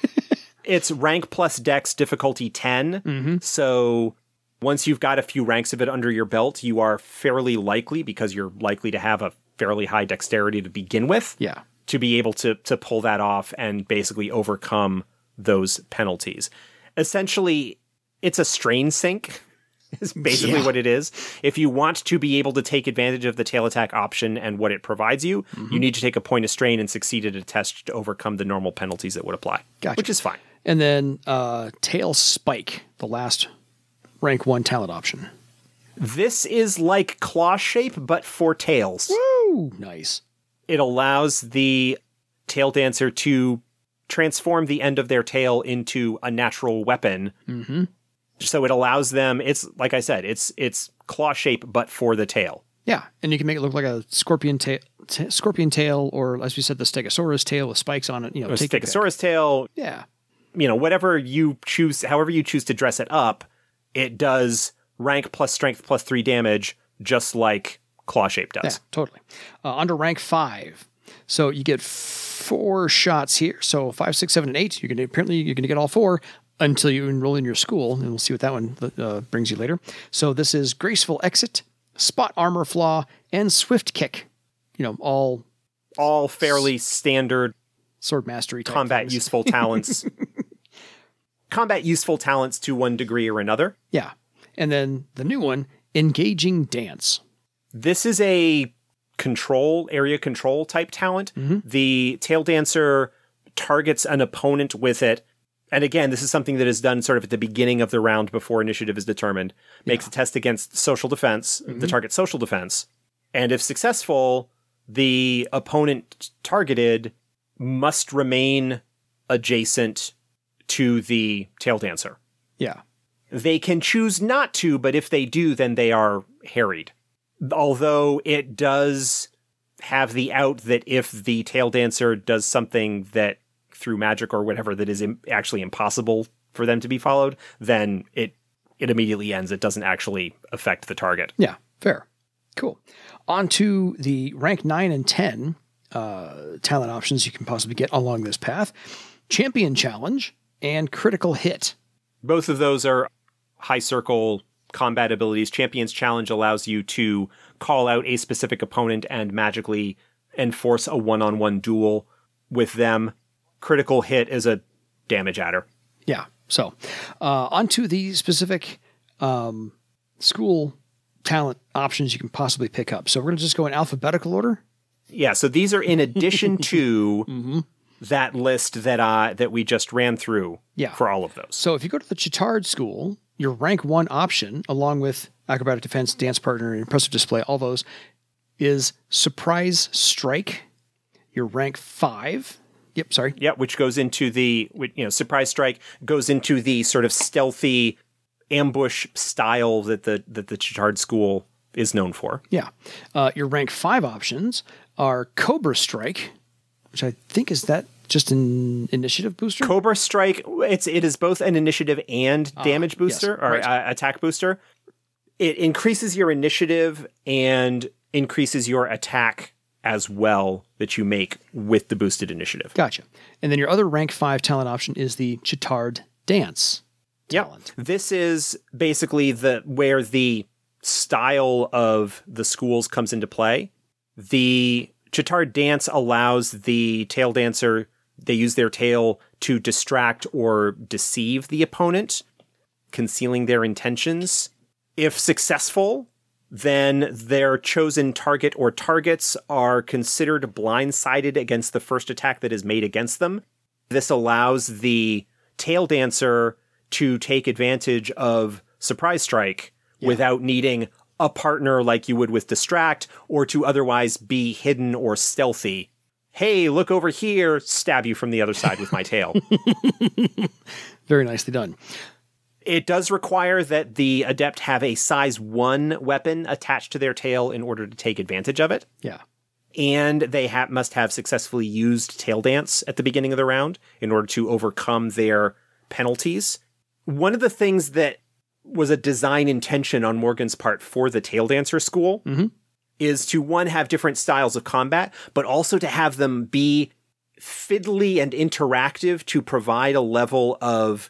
[SPEAKER 2] It's rank plus dex difficulty 10.
[SPEAKER 1] Mm-hmm.
[SPEAKER 2] So once you've got a few ranks of it under your belt, you are fairly likely, because you're likely to have a fairly high dexterity to begin with, to be able to pull that off and basically overcome those penalties. Essentially, it's a strain sink, is basically what it is. If you want to be able to take advantage of the tail attack option and what it provides you, you need to take a point of strain and succeed at a test to overcome the normal penalties that would apply, which is fine.
[SPEAKER 1] And then tail spike, the last rank 1 talent option.
[SPEAKER 2] This is like claw shape, but for tails.
[SPEAKER 1] Woo! Nice.
[SPEAKER 2] It allows the tail dancer to transform the end of their tail into a natural weapon.
[SPEAKER 1] Mm-hmm.
[SPEAKER 2] So it allows them, it's like I said, it's claw shape, but for the tail.
[SPEAKER 1] Yeah, and you can make it look like a scorpion tail, or as we said, the Stegosaurus tail with spikes on it. You know,
[SPEAKER 2] a Stegosaurus tail.
[SPEAKER 1] Yeah.
[SPEAKER 2] You know, whatever you choose, however you choose to dress it up, it does rank plus strength plus 3 damage, just like claw shape does.
[SPEAKER 1] Yeah, totally. Under rank 5. So you get 4 shots here. So 5, 6, 7, and 8. You're going to get all 4 until you enroll in your school, and we'll see what that one brings you later. So this is graceful exit, spot armor flaw, and swift kick. You know, all
[SPEAKER 2] fairly standard
[SPEAKER 1] sword mastery type
[SPEAKER 2] combat
[SPEAKER 1] things.
[SPEAKER 2] useful talents. Combat useful talents to one degree or another.
[SPEAKER 1] Yeah. And then the new one, engaging dance.
[SPEAKER 2] This is a area control type talent. The Tail Dancer targets an opponent with it. And again, this is something that is done sort of at the beginning of the round before initiative is determined. Makes a test against social defense, the target's social defense. And if successful, the opponent targeted must remain adjacent to the Tail Dancer.
[SPEAKER 1] Yeah.
[SPEAKER 2] They can choose not to, but if they do, then they are harried. Although it does have the out that if the Tail Dancer does something that through magic or whatever that is actually impossible for them to be followed, then it immediately ends. It doesn't actually affect the target.
[SPEAKER 1] Yeah, fair. Cool. On to the rank 9 and 10 talent options you can possibly get along this path. Champion Challenge and Critical Hit.
[SPEAKER 2] Both of those are high circle combat abilities. Champion's Challenge allows you to call out a specific opponent and magically enforce a one-on-one duel with them. Critical Hit is a damage adder.
[SPEAKER 1] Yeah. So onto the specific school talent options you can possibly pick up. So we're going to just go in alphabetical order.
[SPEAKER 2] Yeah. So these are in addition to that list that we just ran through for all of those.
[SPEAKER 1] So if you go to the Chitard School, your rank 1 option, along with Acrobatic Defense, Dance Partner, and Impressive Display, all those, is Surprise Strike. Your rank 5... Yep, sorry.
[SPEAKER 2] Yeah, which goes into the, Surprise Strike goes into the sort of stealthy ambush style that the Chitard School is known for.
[SPEAKER 1] Yeah. Your rank 5 options are Cobra Strike, which I think is that just an initiative booster?
[SPEAKER 2] Cobra Strike, it is both an initiative and damage booster, or attack booster. It increases your initiative and increases your attack as well that you make with the boosted initiative.
[SPEAKER 1] Gotcha. And then your other rank 5 talent option is the Chitard Dance talent.
[SPEAKER 2] Yep. This is basically where the style of the schools comes into play. The Chitard Dance allows the Tail Dancer, they use their tail to distract or deceive the opponent, concealing their intentions. If successful, then their chosen target or targets are considered blindsided against the first attack that is made against them. This allows the Tail Dancer to take advantage of Surprise Strike without needing a partner like you would with Distract, or to otherwise be hidden or stealthy. Hey, look over here, stab you from the other side with my tail.
[SPEAKER 1] Very nicely done.
[SPEAKER 2] It does require that the adept have a size 1 weapon attached to their tail in order to take advantage of it.
[SPEAKER 1] Yeah.
[SPEAKER 2] And they must have successfully used Tail Dance at the beginning of the round in order to overcome their penalties. One of the things that was a design intention on Morgan's part for the Tail Dancer School is to, one, have different styles of combat, but also to have them be fiddly and interactive to provide a level of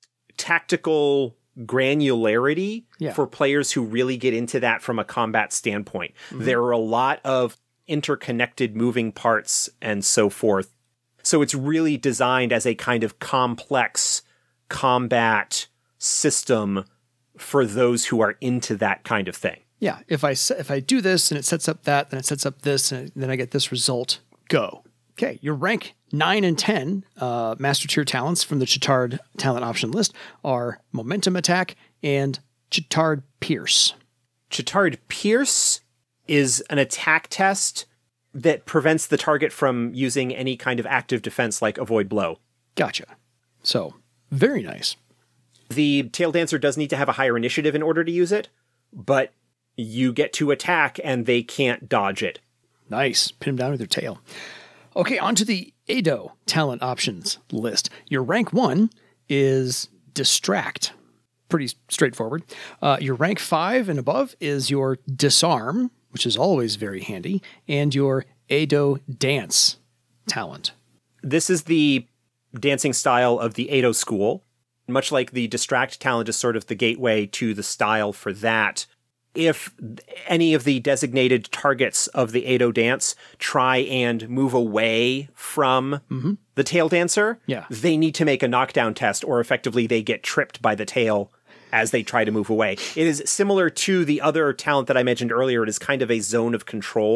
[SPEAKER 2] tactical granularity for players who really get into that from a combat standpoint. There are a lot of interconnected moving parts and so forth. So it's really designed as a kind of complex combat system for those who are into that kind of thing.
[SPEAKER 1] Yeah. If I do this and it sets up that, then it sets up this, and then I get this result, go. Okay, your rank 9 and 10 Master Tier talents from the Chitard talent option list are Momentum Attack and Chitard Pierce.
[SPEAKER 2] Chitard Pierce is an attack test that prevents the target from using any kind of active defense like Avoid Blow.
[SPEAKER 1] Gotcha. So, very nice.
[SPEAKER 2] The Tail Dancer does need to have a higher initiative in order to use it, but you get to attack and they can't dodge it.
[SPEAKER 1] Nice. Pin him down with your tail. Okay, on to the Ado talent options list. Your rank 1 is Distract. Pretty straightforward. Your rank 5 and above is your Disarm, which is always very handy, and your Ado Dance talent.
[SPEAKER 2] This is the dancing style of the Ado school. Much like the Distract talent is sort of the gateway to the style for that. If any of the designated targets of the Ado dance try and move away from the Tail Dancer, they need to make a knockdown test, or effectively they get tripped by the tail as they try to move away. It is similar to the other talent that I mentioned earlier. It is kind of a zone of control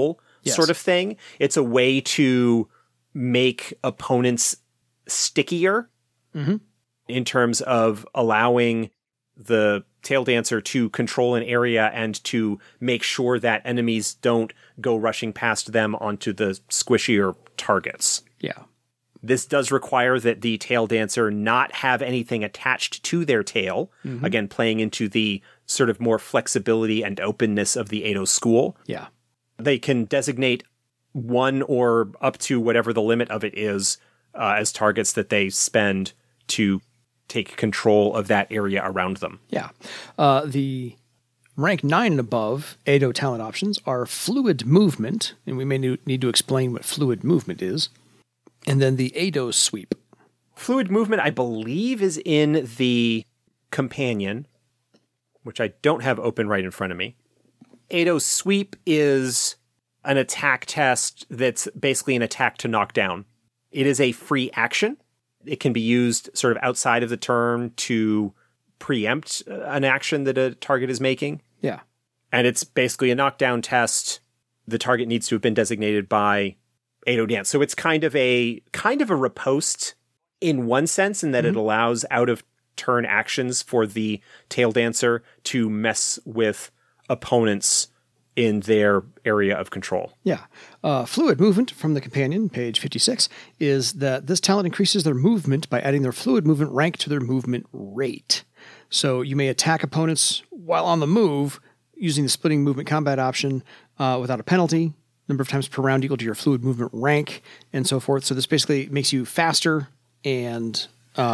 [SPEAKER 1] Yes.
[SPEAKER 2] sort of thing. It's a way to make opponents stickier in terms of allowing the Tail Dancer to control an area and to make sure that enemies don't go rushing past them onto the squishier targets.
[SPEAKER 1] Yeah.
[SPEAKER 2] This does require that the Tail Dancer not have anything attached to their tail, again, playing into the sort of more flexibility and openness of the Edo school.
[SPEAKER 1] Yeah.
[SPEAKER 2] They can designate one or up to whatever the limit of it is as targets that they spend to take control of that area around them.
[SPEAKER 1] Yeah. The rank 9 and above Edo talent options are fluid movement, and we may need to explain what fluid movement is, and then the Edo sweep.
[SPEAKER 2] Fluid movement, I believe, is in the companion, which I don't have open right in front of me. Edo sweep is an attack test that's basically an attack to knock down. It is a free action. It can be used sort of outside of the turn to preempt an action that a target is making.
[SPEAKER 1] Yeah.
[SPEAKER 2] And it's basically a knockdown test. The target needs to have been designated by Edo Dance. So it's kind of a riposte in one sense, in that it allows out of turn actions for the Tail Dancer to mess with opponents in their area of control.
[SPEAKER 1] Yeah. Fluid movement from the companion, page 56, is that this talent increases their movement by adding their fluid movement rank to their movement rate. So you may attack opponents while on the move using the splitting movement combat option without a penalty, number of times per round equal to your fluid movement rank, and so forth. So this basically makes you faster and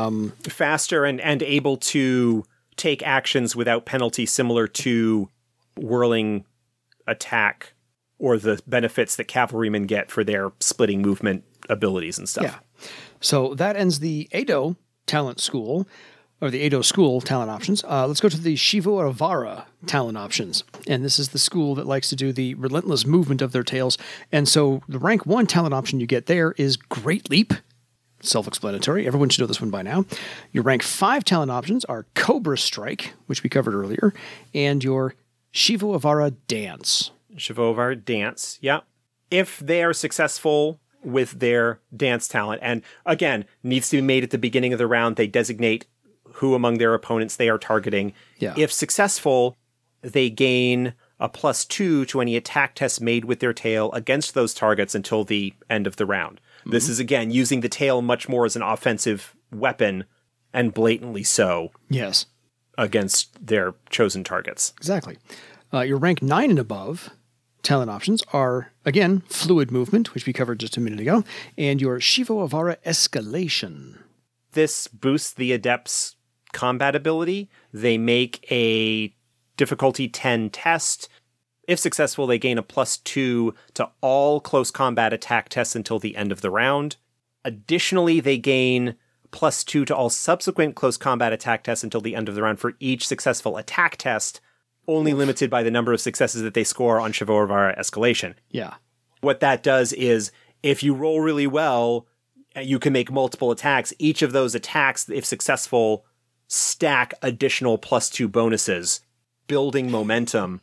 [SPEAKER 2] able to take actions without penalty, similar to whirling attack or the benefits that cavalrymen get for their splitting movement abilities and stuff.
[SPEAKER 1] Yeah. So that ends the Edo talent school, or the Edo school talent options. Let's go to the Shivoavara talent options. And this is the school that likes to do the relentless movement of their tails. And so the rank 1 talent option you get there is Great Leap. Self-explanatory. Everyone should know this one by now. Your rank 5 talent options are Cobra Strike, which we covered earlier, and your Shivoavara Dance.
[SPEAKER 2] Shivoavara Dance, yeah. If they are successful with their dance talent, and again, needs to be made at the beginning of the round, they designate who among their opponents they are targeting.
[SPEAKER 1] Yeah.
[SPEAKER 2] If successful, they gain a +2 to any attack test made with their tail against those targets until the end of the round. This is, again, using the tail much more as an offensive weapon, and blatantly so.
[SPEAKER 1] Yes.
[SPEAKER 2] Against their chosen targets.
[SPEAKER 1] Exactly. Your rank 9 and above talent options are, again, Fluid Movement, which we covered just a minute ago, and your Shivoavara Escalation.
[SPEAKER 2] This boosts the Adept's combat ability. They make a difficulty 10 test. If successful, they gain a +2 to all close combat attack tests until the end of the round. Additionally, they gain +2 to all subsequent close combat attack tests until the end of the round for each successful attack test, only limited by the number of successes that they score on Shivoavara Escalation.
[SPEAKER 1] Yeah.
[SPEAKER 2] What that does is, if you roll really well, you can make multiple attacks. Each of those attacks, if successful, stack additional +2 bonuses, building momentum.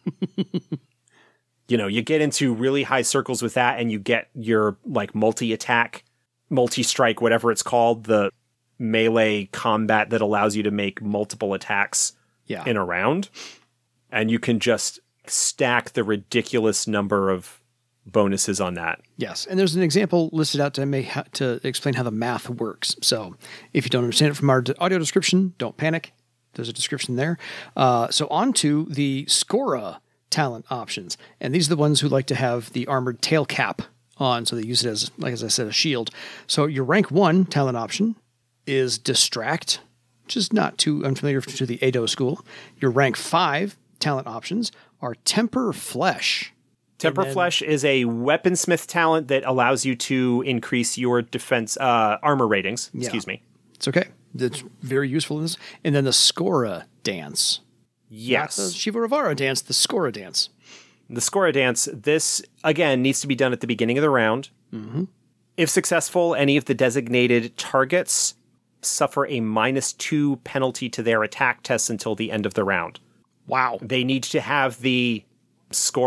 [SPEAKER 2] You get into really high circles with that, and you get your multi-attack, multi-strike, whatever it's called, the melee combat that allows you to make multiple attacks in a round. And you can just stack the ridiculous number of bonuses on that.
[SPEAKER 1] Yes, and there's an example listed out to explain how the math works. So if you don't understand it from our audio description, don't panic. There's a description there. So on to the Skora talent options. And these are the ones who like to have the armored tail cap on, so they use it as, as I said, a shield. So your rank 1 talent option is Distract, which is not too unfamiliar to the Edo school. Your rank 5 talent options are Temper Flesh.
[SPEAKER 2] Temper Flesh is a weaponsmith talent that allows you to increase your defense armor ratings. Excuse me.
[SPEAKER 1] It's okay. It's very useful in this. And then the Skora Dance.
[SPEAKER 2] Yes.
[SPEAKER 1] Not the Shivoavara Dance, the Skora Dance.
[SPEAKER 2] The Skora Dance, this, again, needs to be done at the beginning of the round.
[SPEAKER 1] Mm-hmm.
[SPEAKER 2] If successful, any of the designated targets suffer a -2 penalty to their attack tests until the end of the round.
[SPEAKER 1] Wow.
[SPEAKER 2] They need to have the Skora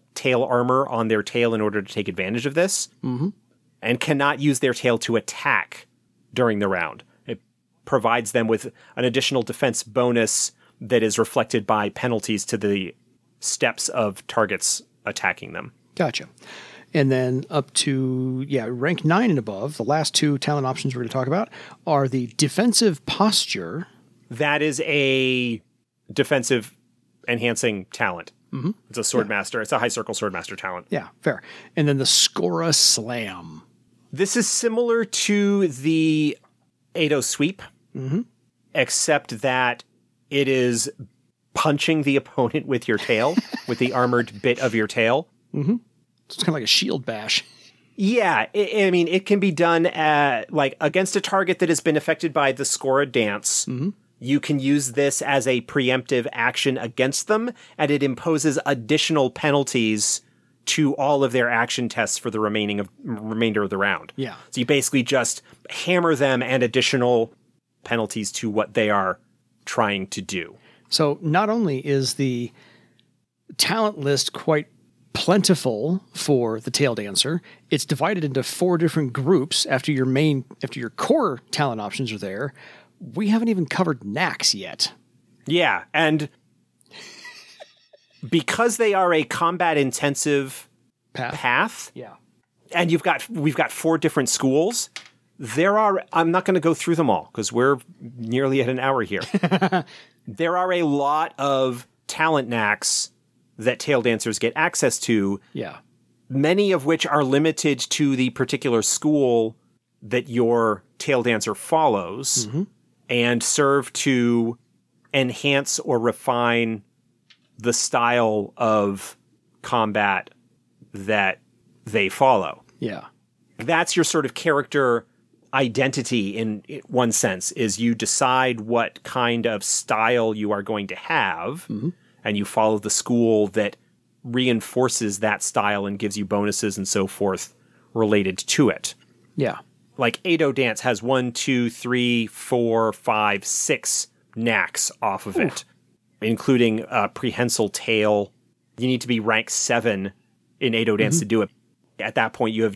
[SPEAKER 2] tail armor on their tail in order to take advantage of this, and cannot use their tail to attack during the round. It provides them with an additional defense bonus that is reflected by penalties to the steps of targets attacking them.
[SPEAKER 1] Gotcha. And then up to, rank 9 and above, the last two talent options we're going to talk about are the defensive posture.
[SPEAKER 2] That is a defensive enhancing talent. Mm-hmm. It's a swordmaster. It's a high circle swordmaster talent.
[SPEAKER 1] Yeah, fair. And then the Skora Slam.
[SPEAKER 2] This is similar to the Edo Sweep, except that it is punching the opponent with your tail, with the armored bit of your tail.
[SPEAKER 1] Mm-hmm. It's kind of like a shield bash.
[SPEAKER 2] Yeah, I mean, it can be done like against a target that has been affected by the Skora dance. Mm-hmm. You can use this as a preemptive action against them, and it imposes additional penalties to all of their action tests for the remainder of the round.
[SPEAKER 1] Yeah.
[SPEAKER 2] So you basically just hammer them and additional penalties to what they are trying to do.
[SPEAKER 1] So not only is the talent list quite plentiful for the Tail Dancer, it's divided into 4 different groups after your core talent options are there. We haven't even covered knacks yet.
[SPEAKER 2] Yeah, and because they are a combat intensive path,
[SPEAKER 1] yeah,
[SPEAKER 2] and we've got 4 different schools. I'm not going to go through them all because we're nearly at an hour here. There are a lot of talent knacks that Tail Dancers get access to.
[SPEAKER 1] Yeah.
[SPEAKER 2] Many of which are limited to the particular school that your Tail Dancer follows, and serve to enhance or refine the style of combat that they follow.
[SPEAKER 1] Yeah.
[SPEAKER 2] That's your sort of character identity in one sense, is you decide what kind of style you are going to have, and you follow the school that reinforces that style and gives you bonuses and so forth related to it.
[SPEAKER 1] Yeah.
[SPEAKER 2] Like Edo Dance has 1, 2, 3, 4, 5, 6 knacks off of it, including prehensile tail. You need to be rank 7 in Edo Dance to do it. At that point, you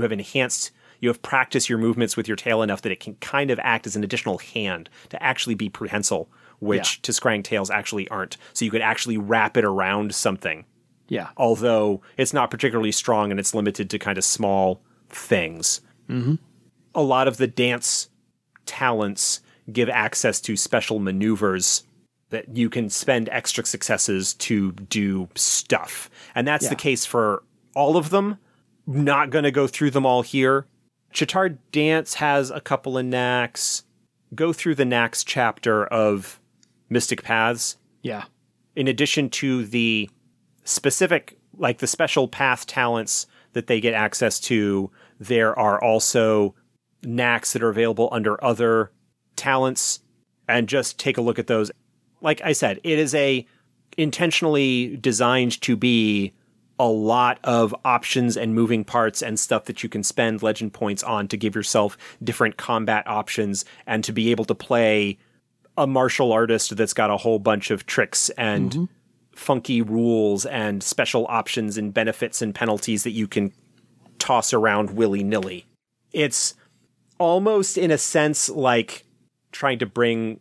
[SPEAKER 2] have practiced your movements with your tail enough that it can kind of act as an additional hand to actually be prehensile, which to Scrying tails actually aren't. So you could actually wrap it around something.
[SPEAKER 1] Yeah.
[SPEAKER 2] Although it's not particularly strong and it's limited to kind of small things. Mm-hmm. A lot of the dance talents give access to special maneuvers that you can spend extra successes to do stuff. And that's the case for all of them. Not going to go through them all here. Chitauri Dance has a couple of knacks. Go through the knacks chapter of Mystic Paths.
[SPEAKER 1] Yeah.
[SPEAKER 2] In addition to the specific, like the special path talents that they get access to, there are also knacks that are available under other talents, and just take a look at those. Like I said, it is intentionally designed to be a lot of options and moving parts and stuff that you can spend legend points on to give yourself different combat options and to be able to play a martial artist that's got a whole bunch of tricks and funky rules and special options and benefits and penalties that you can toss around willy-nilly. It's almost, in a sense, like trying to bring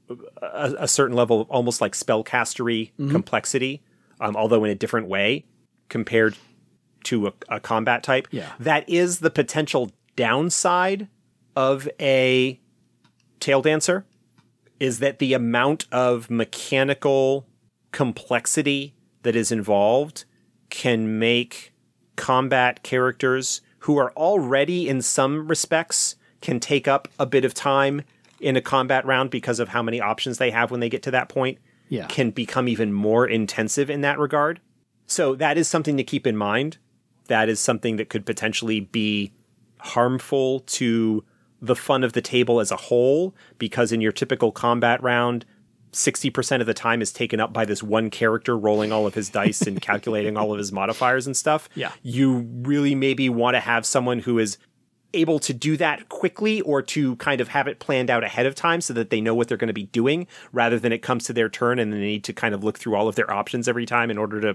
[SPEAKER 2] a certain level of almost like spellcastery complexity, although in a different way compared to a combat type.
[SPEAKER 1] Yeah.
[SPEAKER 2] That is the potential downside of a Tail Dancer, is that the amount of mechanical complexity that is involved can make combat characters who are already, in some respects, can take up a bit of time in a combat round because of how many options they have when they get to that point, can become even more intensive in that regard. So that is something to keep in mind. That is something that could potentially be harmful to the fun of the table as a whole, because in your typical combat round, 60% of the time is taken up by this one character rolling all of his dice and calculating all of his modifiers and stuff.
[SPEAKER 1] Yeah.
[SPEAKER 2] You really maybe want to have someone who is able to do that quickly, or to kind of have it planned out ahead of time so that they know what they're going to be doing, rather than it comes to their turn and they need to kind of look through all of their options every time in order to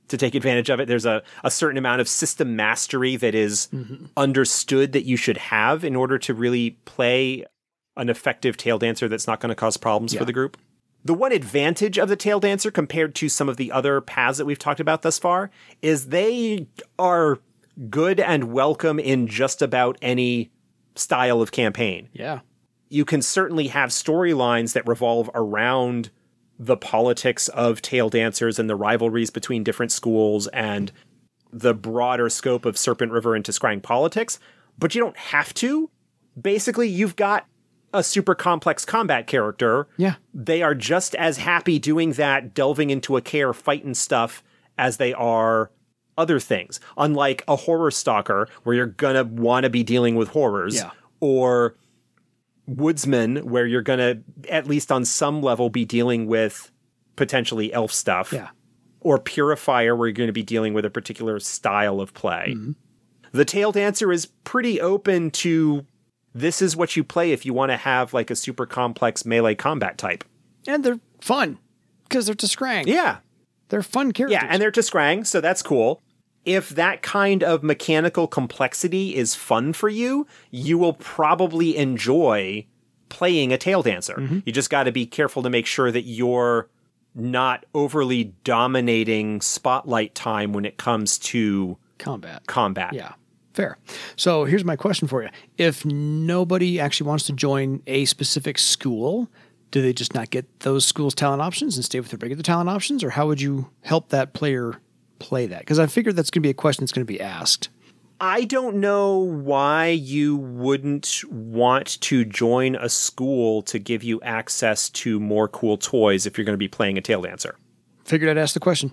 [SPEAKER 2] to take advantage of it. There's a certain amount of system mastery that is understood that you should have in order to really play an effective tail dancer that's not going to cause problems for the group. The one advantage of the tail dancer compared to some of the other paths that we've talked about thus far is they are good and welcome in just about any style of campaign.
[SPEAKER 1] Yeah.
[SPEAKER 2] You can certainly have storylines that revolve around the politics of tail dancers and the rivalries between different schools and the broader scope of Serpent River into Scrying politics, but you don't have to. Basically, you've got a super complex combat character.
[SPEAKER 1] Yeah.
[SPEAKER 2] They are just as happy doing that, delving into a care, fighting stuff, as they are other things. Unlike a horror stalker, where you're gonna want to be dealing with horrors, or Woodsman, where you're going to, at least on some level, be dealing with potentially elf stuff.
[SPEAKER 1] Yeah.
[SPEAKER 2] Or Purifier, where you're going to be dealing with a particular style of play.
[SPEAKER 1] Mm-hmm.
[SPEAKER 2] The Tail Dancer is pretty open to, this is what you play if you want to have like a super complex melee combat type.
[SPEAKER 1] And they're fun, because they're to Scrying.
[SPEAKER 2] Yeah.
[SPEAKER 1] They're fun characters.
[SPEAKER 2] Yeah, and they're to Scrying, so that's cool. If that kind of mechanical complexity is fun for you, you will probably enjoy playing a Tail Dancer.
[SPEAKER 1] Mm-hmm.
[SPEAKER 2] You just got to be careful to make sure that you're not overly dominating spotlight time when it comes to
[SPEAKER 1] combat. Yeah, fair. So here's my question for you. If nobody actually wants to join a specific school, do they just not get those schools' talent options and stay with their regular talent options? Or how would you help that player play that? Because I figured that's going to be a question that's going to be asked.
[SPEAKER 2] I don't know why you wouldn't want to join a school to give you access to more cool toys if you're going to be playing a Tail Dancer.
[SPEAKER 1] Figured I'd ask the question.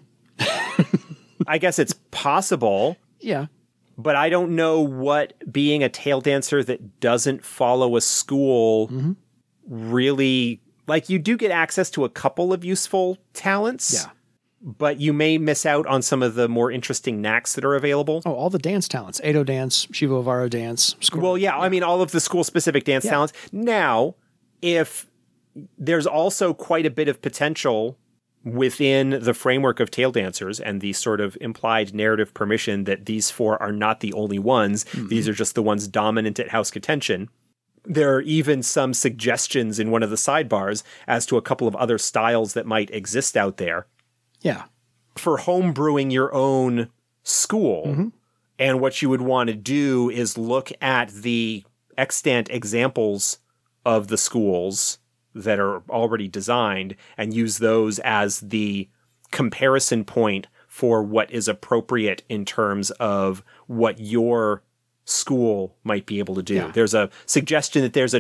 [SPEAKER 2] I guess it's possible.
[SPEAKER 1] Yeah.
[SPEAKER 2] But I don't know what being a Tail Dancer that doesn't follow a school really... Like, you do get access to a couple of useful talents.
[SPEAKER 1] Yeah.
[SPEAKER 2] But you may miss out on some of the more interesting knacks that are available.
[SPEAKER 1] Oh, all the dance talents. Edo dance, Shiva Ovaro dance.
[SPEAKER 2] Well, yeah, I mean, all of the school-specific dance talents. Now, if there's also quite a bit of potential within the framework of Tail Dancers and the sort of implied narrative permission that these four are not the only ones, these are just the ones dominant at House Contention. There are even some suggestions in one of the sidebars as to a couple of other styles that might exist out there.
[SPEAKER 1] Yeah.
[SPEAKER 2] For homebrewing your own school. And what you would want to do is look at the extant examples of the schools that are already designed and use those as the comparison point for what is appropriate in terms of what your school might be able to do.
[SPEAKER 1] Yeah.
[SPEAKER 2] There's a suggestion that there's a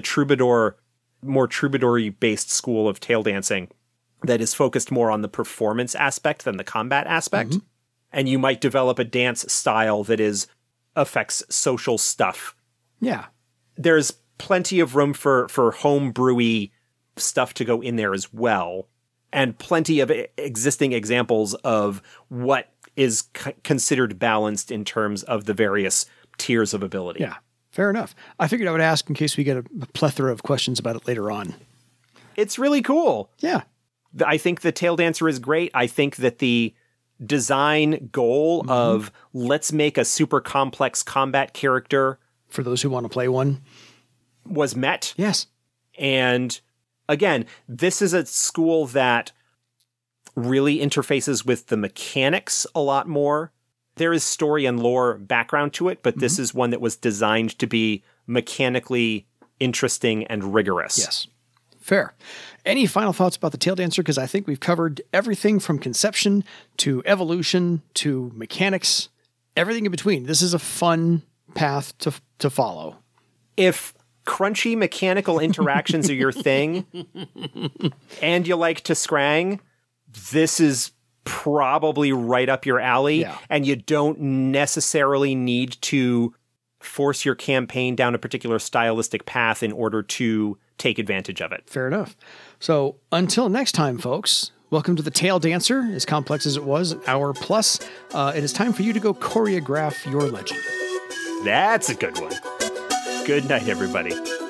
[SPEAKER 2] more troubadour-y based school of tail dancing that is focused more on the performance aspect than the combat aspect. And you might develop a dance style that affects social stuff.
[SPEAKER 1] Yeah.
[SPEAKER 2] There's plenty of room for homebrewy stuff to go in there as well. And plenty of existing examples of what is considered balanced in terms of the various tiers of ability.
[SPEAKER 1] Yeah. Fair enough. I figured I would ask in case we get a plethora of questions about it later on.
[SPEAKER 2] It's really cool.
[SPEAKER 1] Yeah.
[SPEAKER 2] I think the Tail Dancer is great. I think that the design goal of let's make a super complex combat character
[SPEAKER 1] for those who want to play one
[SPEAKER 2] was met.
[SPEAKER 1] Yes.
[SPEAKER 2] And again, this is a school that really interfaces with the mechanics a lot more. There is story and lore background to it, but this is one that was designed to be mechanically interesting and rigorous.
[SPEAKER 1] Yes. Fair. Any final thoughts about the Tail Dancer? Because I think we've covered everything from conception to evolution to mechanics, everything in between. This is a fun path to follow.
[SPEAKER 2] If crunchy mechanical interactions are your thing and you like to scrang, this is probably right up your alley.
[SPEAKER 1] Yeah.
[SPEAKER 2] And you don't necessarily need to force your campaign down a particular stylistic path in order to take advantage of it.
[SPEAKER 1] Fair enough. So until next time, folks, welcome to the Tail Dancer. As complex as it was, an hour plus, it is time for you to go choreograph your legend.
[SPEAKER 2] That's a good one. Good night, everybody.